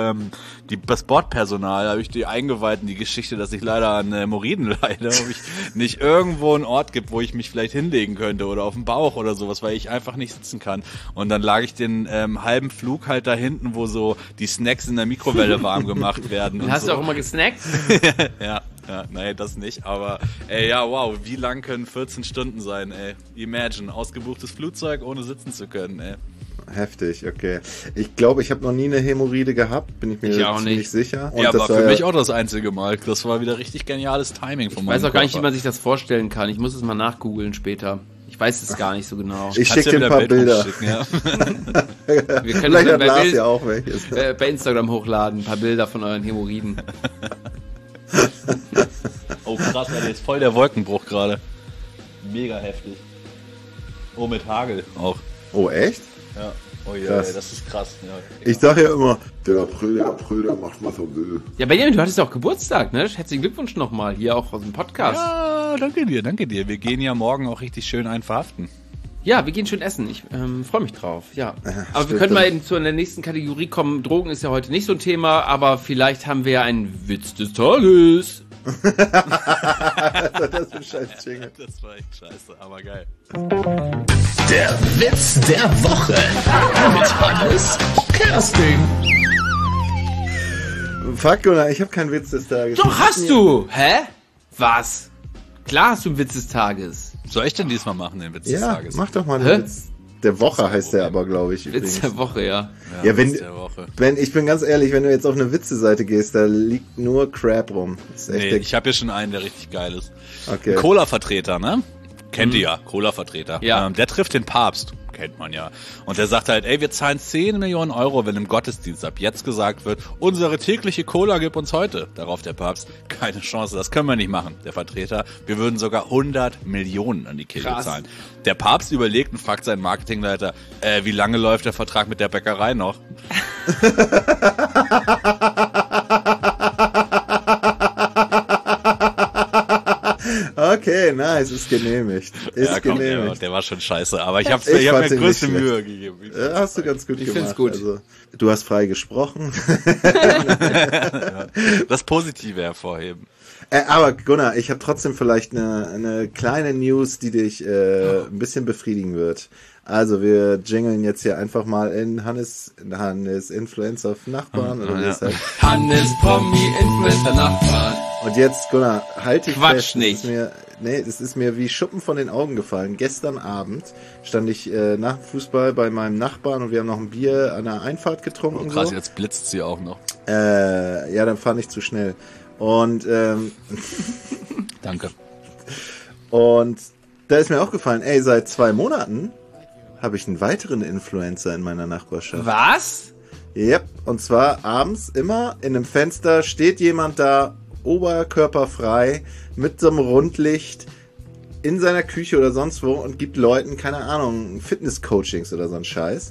das Bordpersonal, habe ich die eingeweiht in die Geschichte, dass ich leider an Hämorrhoiden leide, ob ich nicht irgendwo einen Ort gibt, wo ich mich vielleicht hinlegen könnte oder auf dem Bauch oder sowas, weil ich einfach nicht sitzen kann. Und dann lag ich den halben Flug halt da hinten, wo so die Snacks in der Mikrowelle warm gemacht werden. Und Hast so. du auch immer gesnackt? Ja, nee, das nicht, aber ja, wow, wie lang können 14 Stunden sein, ey? Imagine, ausgebuchtes Flugzeug, ohne sitzen zu können, ey. Heftig, okay. Ich glaube, ich habe noch nie eine Hämorrhoide gehabt, bin ich mir ziemlich sicher. Und ja, das war für mich auch das einzige Mal. Das war wieder richtig geniales Timing von meinem Ich weiß auch gar nicht, wie Körper. man sich das vorstellen kann. Ich muss es mal nachgoogeln später. Ich weiß es gar nicht so genau. Ich Kannst schicke dir ein paar Bild Bilder. rumschicken, ja. Wir können Vielleicht es hat bei, Lars ja auch welches. bei Instagram hochladen, ein paar Bilder von euren Hämorrhoiden. Oh krass, Alter, jetzt voll der Wolkenbruch gerade. Mega heftig. Oh, mit Hagel auch. Oh, echt? Ja. Oh ja, Krass. das ist krass. Ja. Ich sag ja immer, Der April, der macht, was er will. Ja, Benjamin, du hattest ja auch Geburtstag, ne? Herzlichen Glückwunsch nochmal, hier auch aus dem Podcast. Ja, danke dir. Wir gehen ja morgen auch richtig schön ein verhaften. Ja, wir gehen schön essen. Ich freue mich drauf, ja. Aber wir stimmt. können mal eben zu einer nächsten Kategorie kommen. Drogen ist ja heute nicht so ein Thema, aber vielleicht haben wir ja einen Witz des Tages. das ist ein scheiß Jingle. Das war echt scheiße, aber geil. Der Witz der Woche mit Hannes Kersting. Fuck, Gunnar, ich habe keinen Witz des Tages. Doch, hast du! Hä? Was? Klar hast du einen Witz des Tages. Soll ich denn diesmal machen, den Witz des Ja, Tages? mach doch mal Hä? einen Witz. Der Woche heißt der aber, glaube ich. Witz Übrigens. der Woche, ja. Ja, Witz der Woche. wenn ich bin ganz ehrlich, wenn du jetzt auf eine Witze-Seite gehst, da liegt nur Crap rum. Das ist echt Nee, ich habe hier schon einen, der richtig geil ist. Okay. Ein Cola-Vertreter, ne? Kennt ihr ja, Cola-Vertreter. Ja. Der trifft den Papst. Kennt man ja. Und der sagt halt, ey, wir zahlen 10 Millionen Euro, wenn im Gottesdienst ab jetzt gesagt wird, unsere tägliche Cola gib uns heute. Darauf der Papst, keine Chance, das können wir nicht machen. Der Vertreter, wir würden sogar 100 Millionen an die Kirche Krass. zahlen. Der Papst überlegt und fragt seinen Marketingleiter, wie lange läuft der Vertrag mit der Bäckerei noch? Okay, nice, ist genehmigt. Ist Ja, komm, genehmigt. der war schon scheiße, aber ich hab Ich mir fand's größte nicht Mühe schlecht. gegeben. Hast du ganz gut gemacht. find's gut. Also, du hast frei gesprochen. Das Positive hervorheben. Aber Gunnar, ich habe trotzdem vielleicht eine kleine News, die dich ein bisschen befriedigen wird. Also wir jingeln jetzt hier einfach mal in Hannes Influencer auf Nachbarn. Oder wie es heißt. Hannes Promi Influencer Nachbarn. Und jetzt, Gunnar, halt dich Quatsch fest. nicht. Das ist mir wie Schuppen von den Augen gefallen. Gestern Abend stand ich nach dem Fußball bei meinem Nachbarn und wir haben noch ein Bier an der Einfahrt getrunken. Krass, so. jetzt blitzt sie auch noch. Ja, dann fahr nicht zu schnell. Und Danke. Und da ist mir auch gefallen, ey, seit 2 Monaten habe ich einen weiteren Influencer in meiner Nachbarschaft. Was? Yep, und zwar abends immer in einem Fenster steht jemand da, oberkörperfrei, mit so einem Rundlicht in seiner Küche oder sonst wo und gibt Leuten, keine Ahnung, Fitness-Coachings oder so ein Scheiß.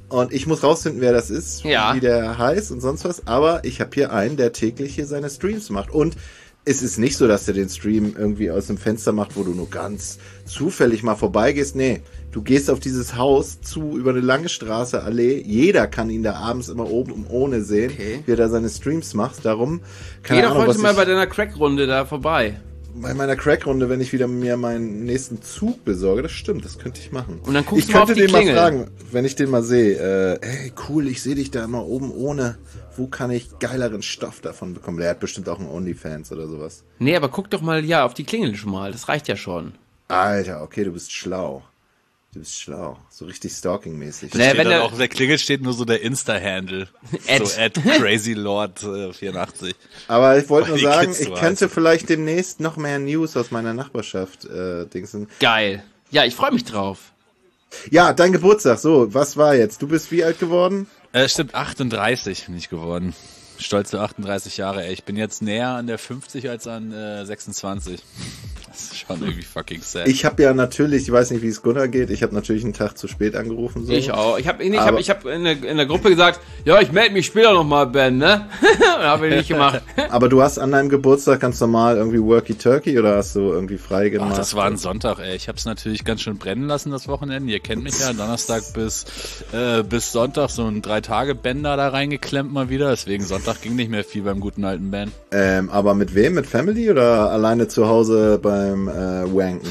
Und ich muss rausfinden, wer das ist, Ja. wie der heißt und sonst was. Aber ich habe hier einen, der täglich hier seine Streams macht. Und es ist nicht so, dass er den Stream irgendwie aus dem Fenster macht, wo du nur ganz zufällig mal vorbeigehst. Nee, du gehst auf dieses Haus zu, über eine lange Straße, Allee. Jeder kann ihn da abends immer oben ohne sehen, wie er da seine Streams macht. Darum, Geh doch heute mal bei deiner Crack-Runde da vorbei. bei meiner Crack-Runde, wenn ich wieder mir meinen nächsten Zug besorge, das stimmt, das könnte ich machen. Und dann guckst ich du mal auf könnte die den Klingel. mal fragen, wenn ich den mal sehe, hey, cool, ich sehe dich da immer oben ohne, wo kann ich geileren Stoff davon bekommen? Der hat bestimmt auch einen OnlyFans oder sowas. Nee, aber guck doch mal, ja, auf die Klingel schon mal. Das reicht ja schon. Alter, okay, du bist schlau. Du bist schlau. So richtig stalking-mäßig. Nee. Steht wenn dann der- auch auf der Klingel steht nur so der Insta-Handle. Ed. So @crazylord84. Aber ich wollte nur Die sagen, Kids ich so könnte heißen. vielleicht demnächst noch mehr News aus meiner Nachbarschaft dingsen. Geil. Ja, ich freue mich drauf. Ja, dein Geburtstag, so, was war jetzt? Du bist wie alt geworden? Stimmt, 38 bin ich geworden. Stolze 38 Jahre, ey. Ich bin jetzt näher an der 50 als an 26. Das ist schon irgendwie fucking sad. Ich habe ja natürlich, ich weiß nicht, wie es Gunnar geht, ich habe natürlich einen Tag zu spät angerufen. So. Ich auch. Ich habe Aber- hab in der Gruppe gesagt, ja, ich melde mich später nochmal, Ben, ne? Habe ich nicht gemacht. Aber du hast an deinem Geburtstag ganz normal irgendwie Worky Turkey oder hast du irgendwie frei gemacht? Ach, das war ein Sonntag, ey. Ich hab's natürlich ganz schön brennen lassen, das Wochenende. Ihr kennt mich ja, Donnerstag bis Sonntag so ein 3-Tage-Bänder da reingeklemmt mal wieder. Deswegen Sonntag ging nicht mehr viel beim guten alten Ben. Aber mit wem? Mit Family oder alleine zu Hause beim Wanken?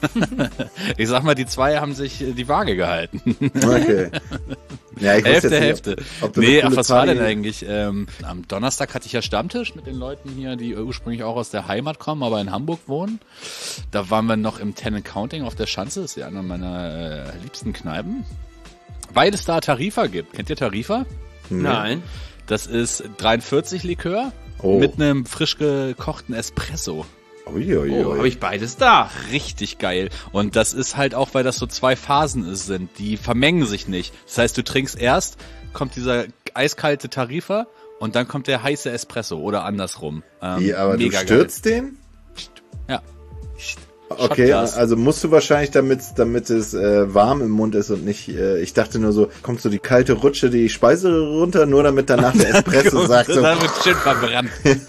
Ich sag mal, die zwei haben sich die Waage gehalten. Okay. Ja, ich wusste Hälfte. jetzt nicht, ob du eine Nee, coole ach, was war Party- denn eigentlich? Am Donnerstag hatte ich ja Stammtisch mit den Leuten hier, die ursprünglich auch aus der Heimat kommen, aber in Hamburg wohnen. Da waren wir noch im Tenant Counting auf der Schanze, das ist ja einer meiner liebsten Kneipen. Weil es da Tarifa gibt. Kennt ihr Tarifa? Nein. Das ist 43 Likör Oh. mit einem frisch gekochten Espresso. Uiuiui. Oh, habe ich beides da. Richtig geil. Und das ist halt auch, weil das so 2 Phasen sind. Die vermengen sich nicht. Das heißt, du trinkst erst, kommt dieser eiskalte Tarifa und dann kommt der heiße Espresso oder andersrum. Wie, aber du mega stürzt den? Ja. Okay, Shotglas. also musst du wahrscheinlich, damit es warm im Mund ist und nicht, ich dachte nur so, kommt so die kalte Rutsche, die Speise runter, nur damit danach der Espresso sagt so, Dann wird schön verbrannt.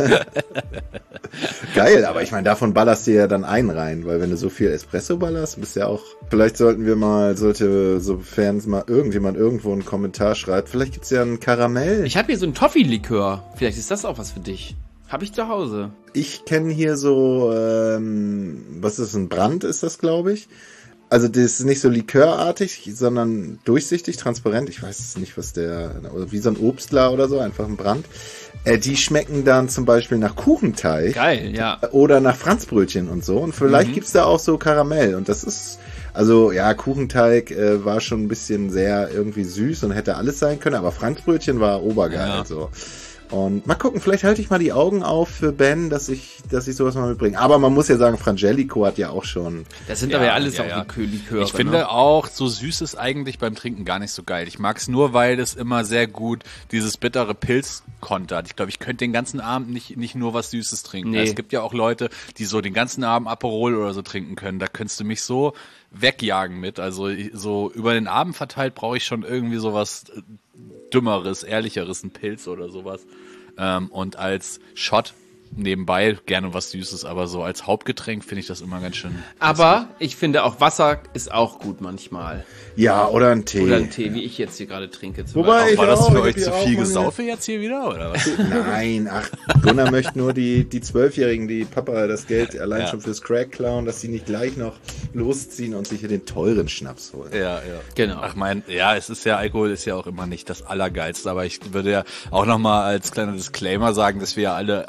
geil, aber ich meine, davon ballerst du ja dann einen rein, weil wenn du so viel Espresso ballerst, bist ja auch, vielleicht sollte, sofern es mal irgendjemand irgendwo einen Kommentar schreibt, vielleicht gibt's ja einen Karamell. Ich habe hier so ein Toffee-Likör. Vielleicht ist das auch was für dich. Habe ich zu Hause. Ich kenne hier so, was ist ein Brand, ist das, glaube ich. Also das ist nicht so likörartig, sondern durchsichtig, transparent. Ich weiß nicht, oder wie so ein Obstler oder so, einfach ein Brand. Die schmecken dann zum Beispiel nach Kuchenteig Geil, ja. oder nach Franzbrötchen und so. Und vielleicht gibt's da auch so Karamell. Und das ist, also ja, Kuchenteig war schon ein bisschen sehr irgendwie süß und hätte alles sein können, aber Franzbrötchen war obergeil. Ja. So. Und mal gucken, vielleicht halte ich mal die Augen auf für Ben, dass ich sowas mal mitbringe. Aber man muss ja sagen, Frangelico hat ja auch schon. Das sind Ja, aber ja alles ja, auch ja. Liköre. Ich finde auch, so süß ist eigentlich beim Trinken gar nicht so geil. Ich mag's nur, weil es immer sehr gut dieses bittere Pilz kontert. Ich glaube, ich könnte den ganzen Abend nicht nur was Süßes trinken. Nee. Es gibt ja auch Leute, die so den ganzen Abend Aperol oder so trinken können. Da könntest du mich so wegjagen mit. Also so über den Abend verteilt brauche ich schon irgendwie sowas Dümmeres, Ehrlicheres, ein Pilz oder sowas. Und als Shot nebenbei gerne was Süßes, aber so als Hauptgetränk finde ich das immer ganz schön. Aber ich finde auch Wasser ist auch gut manchmal. Ja, oder ein Tee. Oder ein Tee, wie ich jetzt hier gerade trinke. Zum Wobei- Beispiel. War das auch, für ich euch hab zu hier auch viel meine- Gesaufe jetzt hier wieder, oder was? Nein, ach, Gunnar möchte nur die 12-Jährigen, die Papa das Geld allein Ja. schon fürs Crack klauen, dass sie nicht gleich noch losziehen und sich hier den teuren Schnaps holen. Ja. Genau. Ach ja, es ist ja, Alkohol ist ja auch immer nicht das Allergeilste, aber ich würde ja auch nochmal als kleiner Disclaimer sagen, dass wir ja alle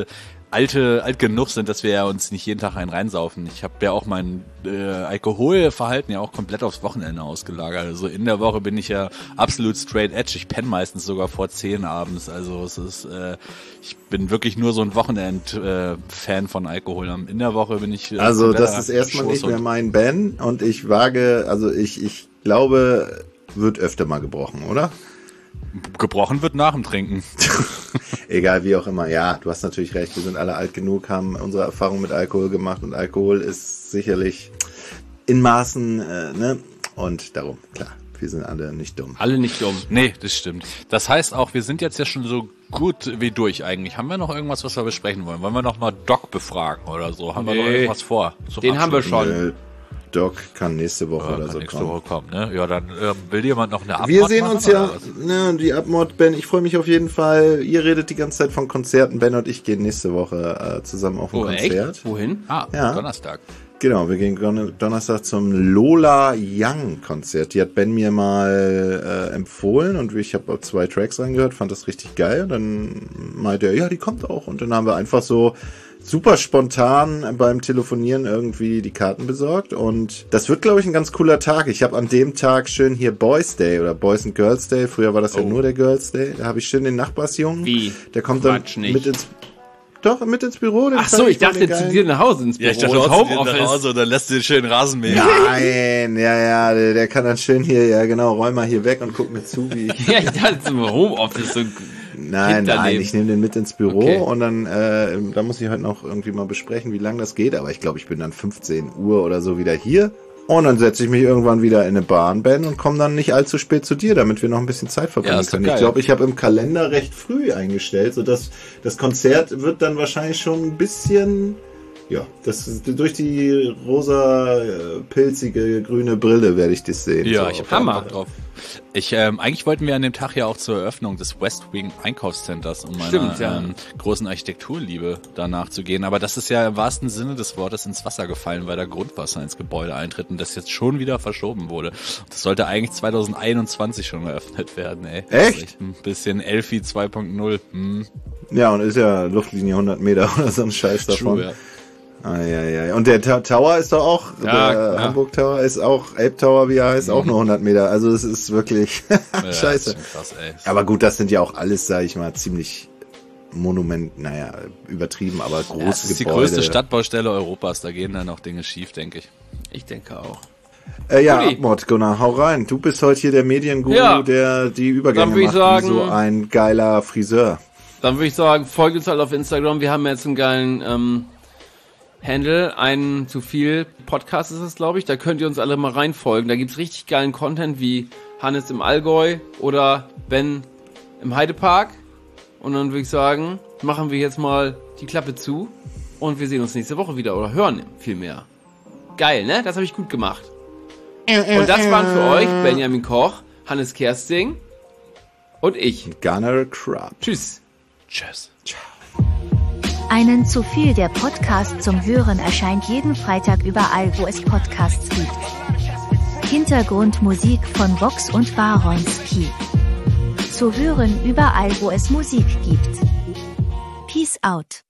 alt genug sind, dass wir ja uns nicht jeden Tag einen reinsaufen. Ich habe ja auch mein Alkoholverhalten ja auch komplett aufs Wochenende ausgelagert. Also in der Woche bin ich ja absolut straight edge. Ich penne meistens sogar vor 10 abends. Also es ist, ich bin wirklich nur so ein Wochenend-Fan von Alkohol. In der Woche bin ich Also das kompletter ist erstmal nicht mehr Schoßhund. mein Ben und ich wage, also ich glaube, wird öfter mal gebrochen, oder? Gebrochen wird nach dem Trinken. Egal, wie auch immer. Ja, du hast natürlich recht, wir sind alle alt genug, haben unsere Erfahrung mit Alkohol gemacht und Alkohol ist sicherlich in Maßen, ne? Und darum, klar. Wir sind alle nicht dumm. Alle nicht dumm. Nee, das stimmt. Das heißt auch, wir sind jetzt ja schon so gut wie durch eigentlich. Haben wir noch irgendwas, was wir besprechen wollen? Wollen wir noch mal Doc befragen oder so? Haben wir noch irgendwas vor? Den haben wir schon. Doc kann nächste Woche oder so nächste kommen. Woche kommen, ne? Ja, dann will jemand noch eine Abmod Wir sehen uns machen, ja, oder was? ne, die Abmod, Ben, ich freue mich auf jeden Fall. Ihr redet die ganze Zeit von Konzerten. Ben und ich gehen nächste Woche zusammen auf ein Konzert. Echt? Wohin? Ja. Donnerstag. Genau, wir gehen Donnerstag zum Lola Young Konzert. Die hat Ben mir mal empfohlen und ich habe 2 Tracks reingehört, fand das richtig geil. Und dann meinte er, ja, die kommt auch. Und dann haben wir einfach so super spontan beim Telefonieren irgendwie die Karten besorgt. Und das wird, glaube ich, ein ganz cooler Tag. Ich habe an dem Tag schön hier Boys Day oder Boys and Girls Day. Früher war das ja nur der Girls Day. Da habe ich schön den Nachbarsjungen. Wie? Der kommt Quatsch dann nicht. mit ins Büro. Den Ach so, zeig ich dachte zu dir nach Hause ins Büro. Ja, ich dachte, ins Homeoffice. Dann lässt du den schönen Rasen mähen. Nein, ja, der kann dann schön hier, ja genau, räum mal hier weg und guck mir zu, wie ich... Ja, ich dachte zum Homeoffice. So Nein, ich nehme den mit ins Büro Okay. und dann da muss ich heute noch irgendwie mal besprechen, wie lange das geht, aber ich glaube, ich bin dann 15 Uhr oder so wieder hier. Und dann setze ich mich irgendwann wieder in eine Bahn, Ben, und komme dann nicht allzu spät zu dir, damit wir noch ein bisschen Zeit verbringen ist doch können. geil. Ich glaube, ich habe im Kalender recht früh eingestellt, sodass das Konzert wird dann wahrscheinlich schon ein bisschen, ja, durch die rosa, pilzige, grüne Brille werde ich das sehen. Ja, So, ich hab Hammer. Bock drauf. Eigentlich wollten wir an dem Tag ja auch zur Eröffnung des West Wing Einkaufscenters, um meiner großen Architekturliebe danach zu gehen. Aber das ist ja im wahrsten Sinne des Wortes ins Wasser gefallen, weil da Grundwasser ins Gebäude eintritt und das jetzt schon wieder verschoben wurde. Das sollte eigentlich 2021 schon eröffnet werden, ey. Echt? Das ist echt ein bisschen Elfi 2.0. Ja, und ist ja Luftlinie 100 Meter oder so ein Scheiß davon. True, ja. Ja. Und der Tower ist doch auch, der Hamburg Tower ist auch, Elb Tower, wie er heißt, auch nur 100 Meter. Also es ist wirklich Ja, scheiße. das ist schon krass, ey. Aber gut, das sind ja auch alles, sag ich mal, ziemlich übertrieben, aber große Gebäude. Das ist die größte Stadtbaustelle Europas, da gehen dann auch Dinge schief, denke ich. Ich denke auch. Ja, Uli. Abmod, Gunnar, hau rein. Du bist heute hier der Medienguru, Ja. der die Übergänge Dann würd ich macht, sagen- wie so ein geiler Friseur. Dann würde ich sagen, folgt uns halt auf Instagram. Wir haben jetzt einen geilen Handle, einen zu viel Podcast ist es, glaube ich. Da könnt ihr uns alle mal reinfolgen. Da gibt's richtig geilen Content wie Hannes im Allgäu oder Ben im Heidepark. Und dann würde ich sagen, machen wir jetzt mal die Klappe zu und wir sehen uns nächste Woche wieder oder hören vielmehr. Geil, ne? Das habe ich gut gemacht. Und das waren für euch Benjamin Koch, Hannes Kersting und ich. Gunnar Crab. Tschüss. Tschüss. Einen zu viel der Podcast zum Hören erscheint jeden Freitag überall, wo es Podcasts gibt. Hintergrundmusik von Vox und Baronski. Zu hören überall, wo es Musik gibt. Peace out.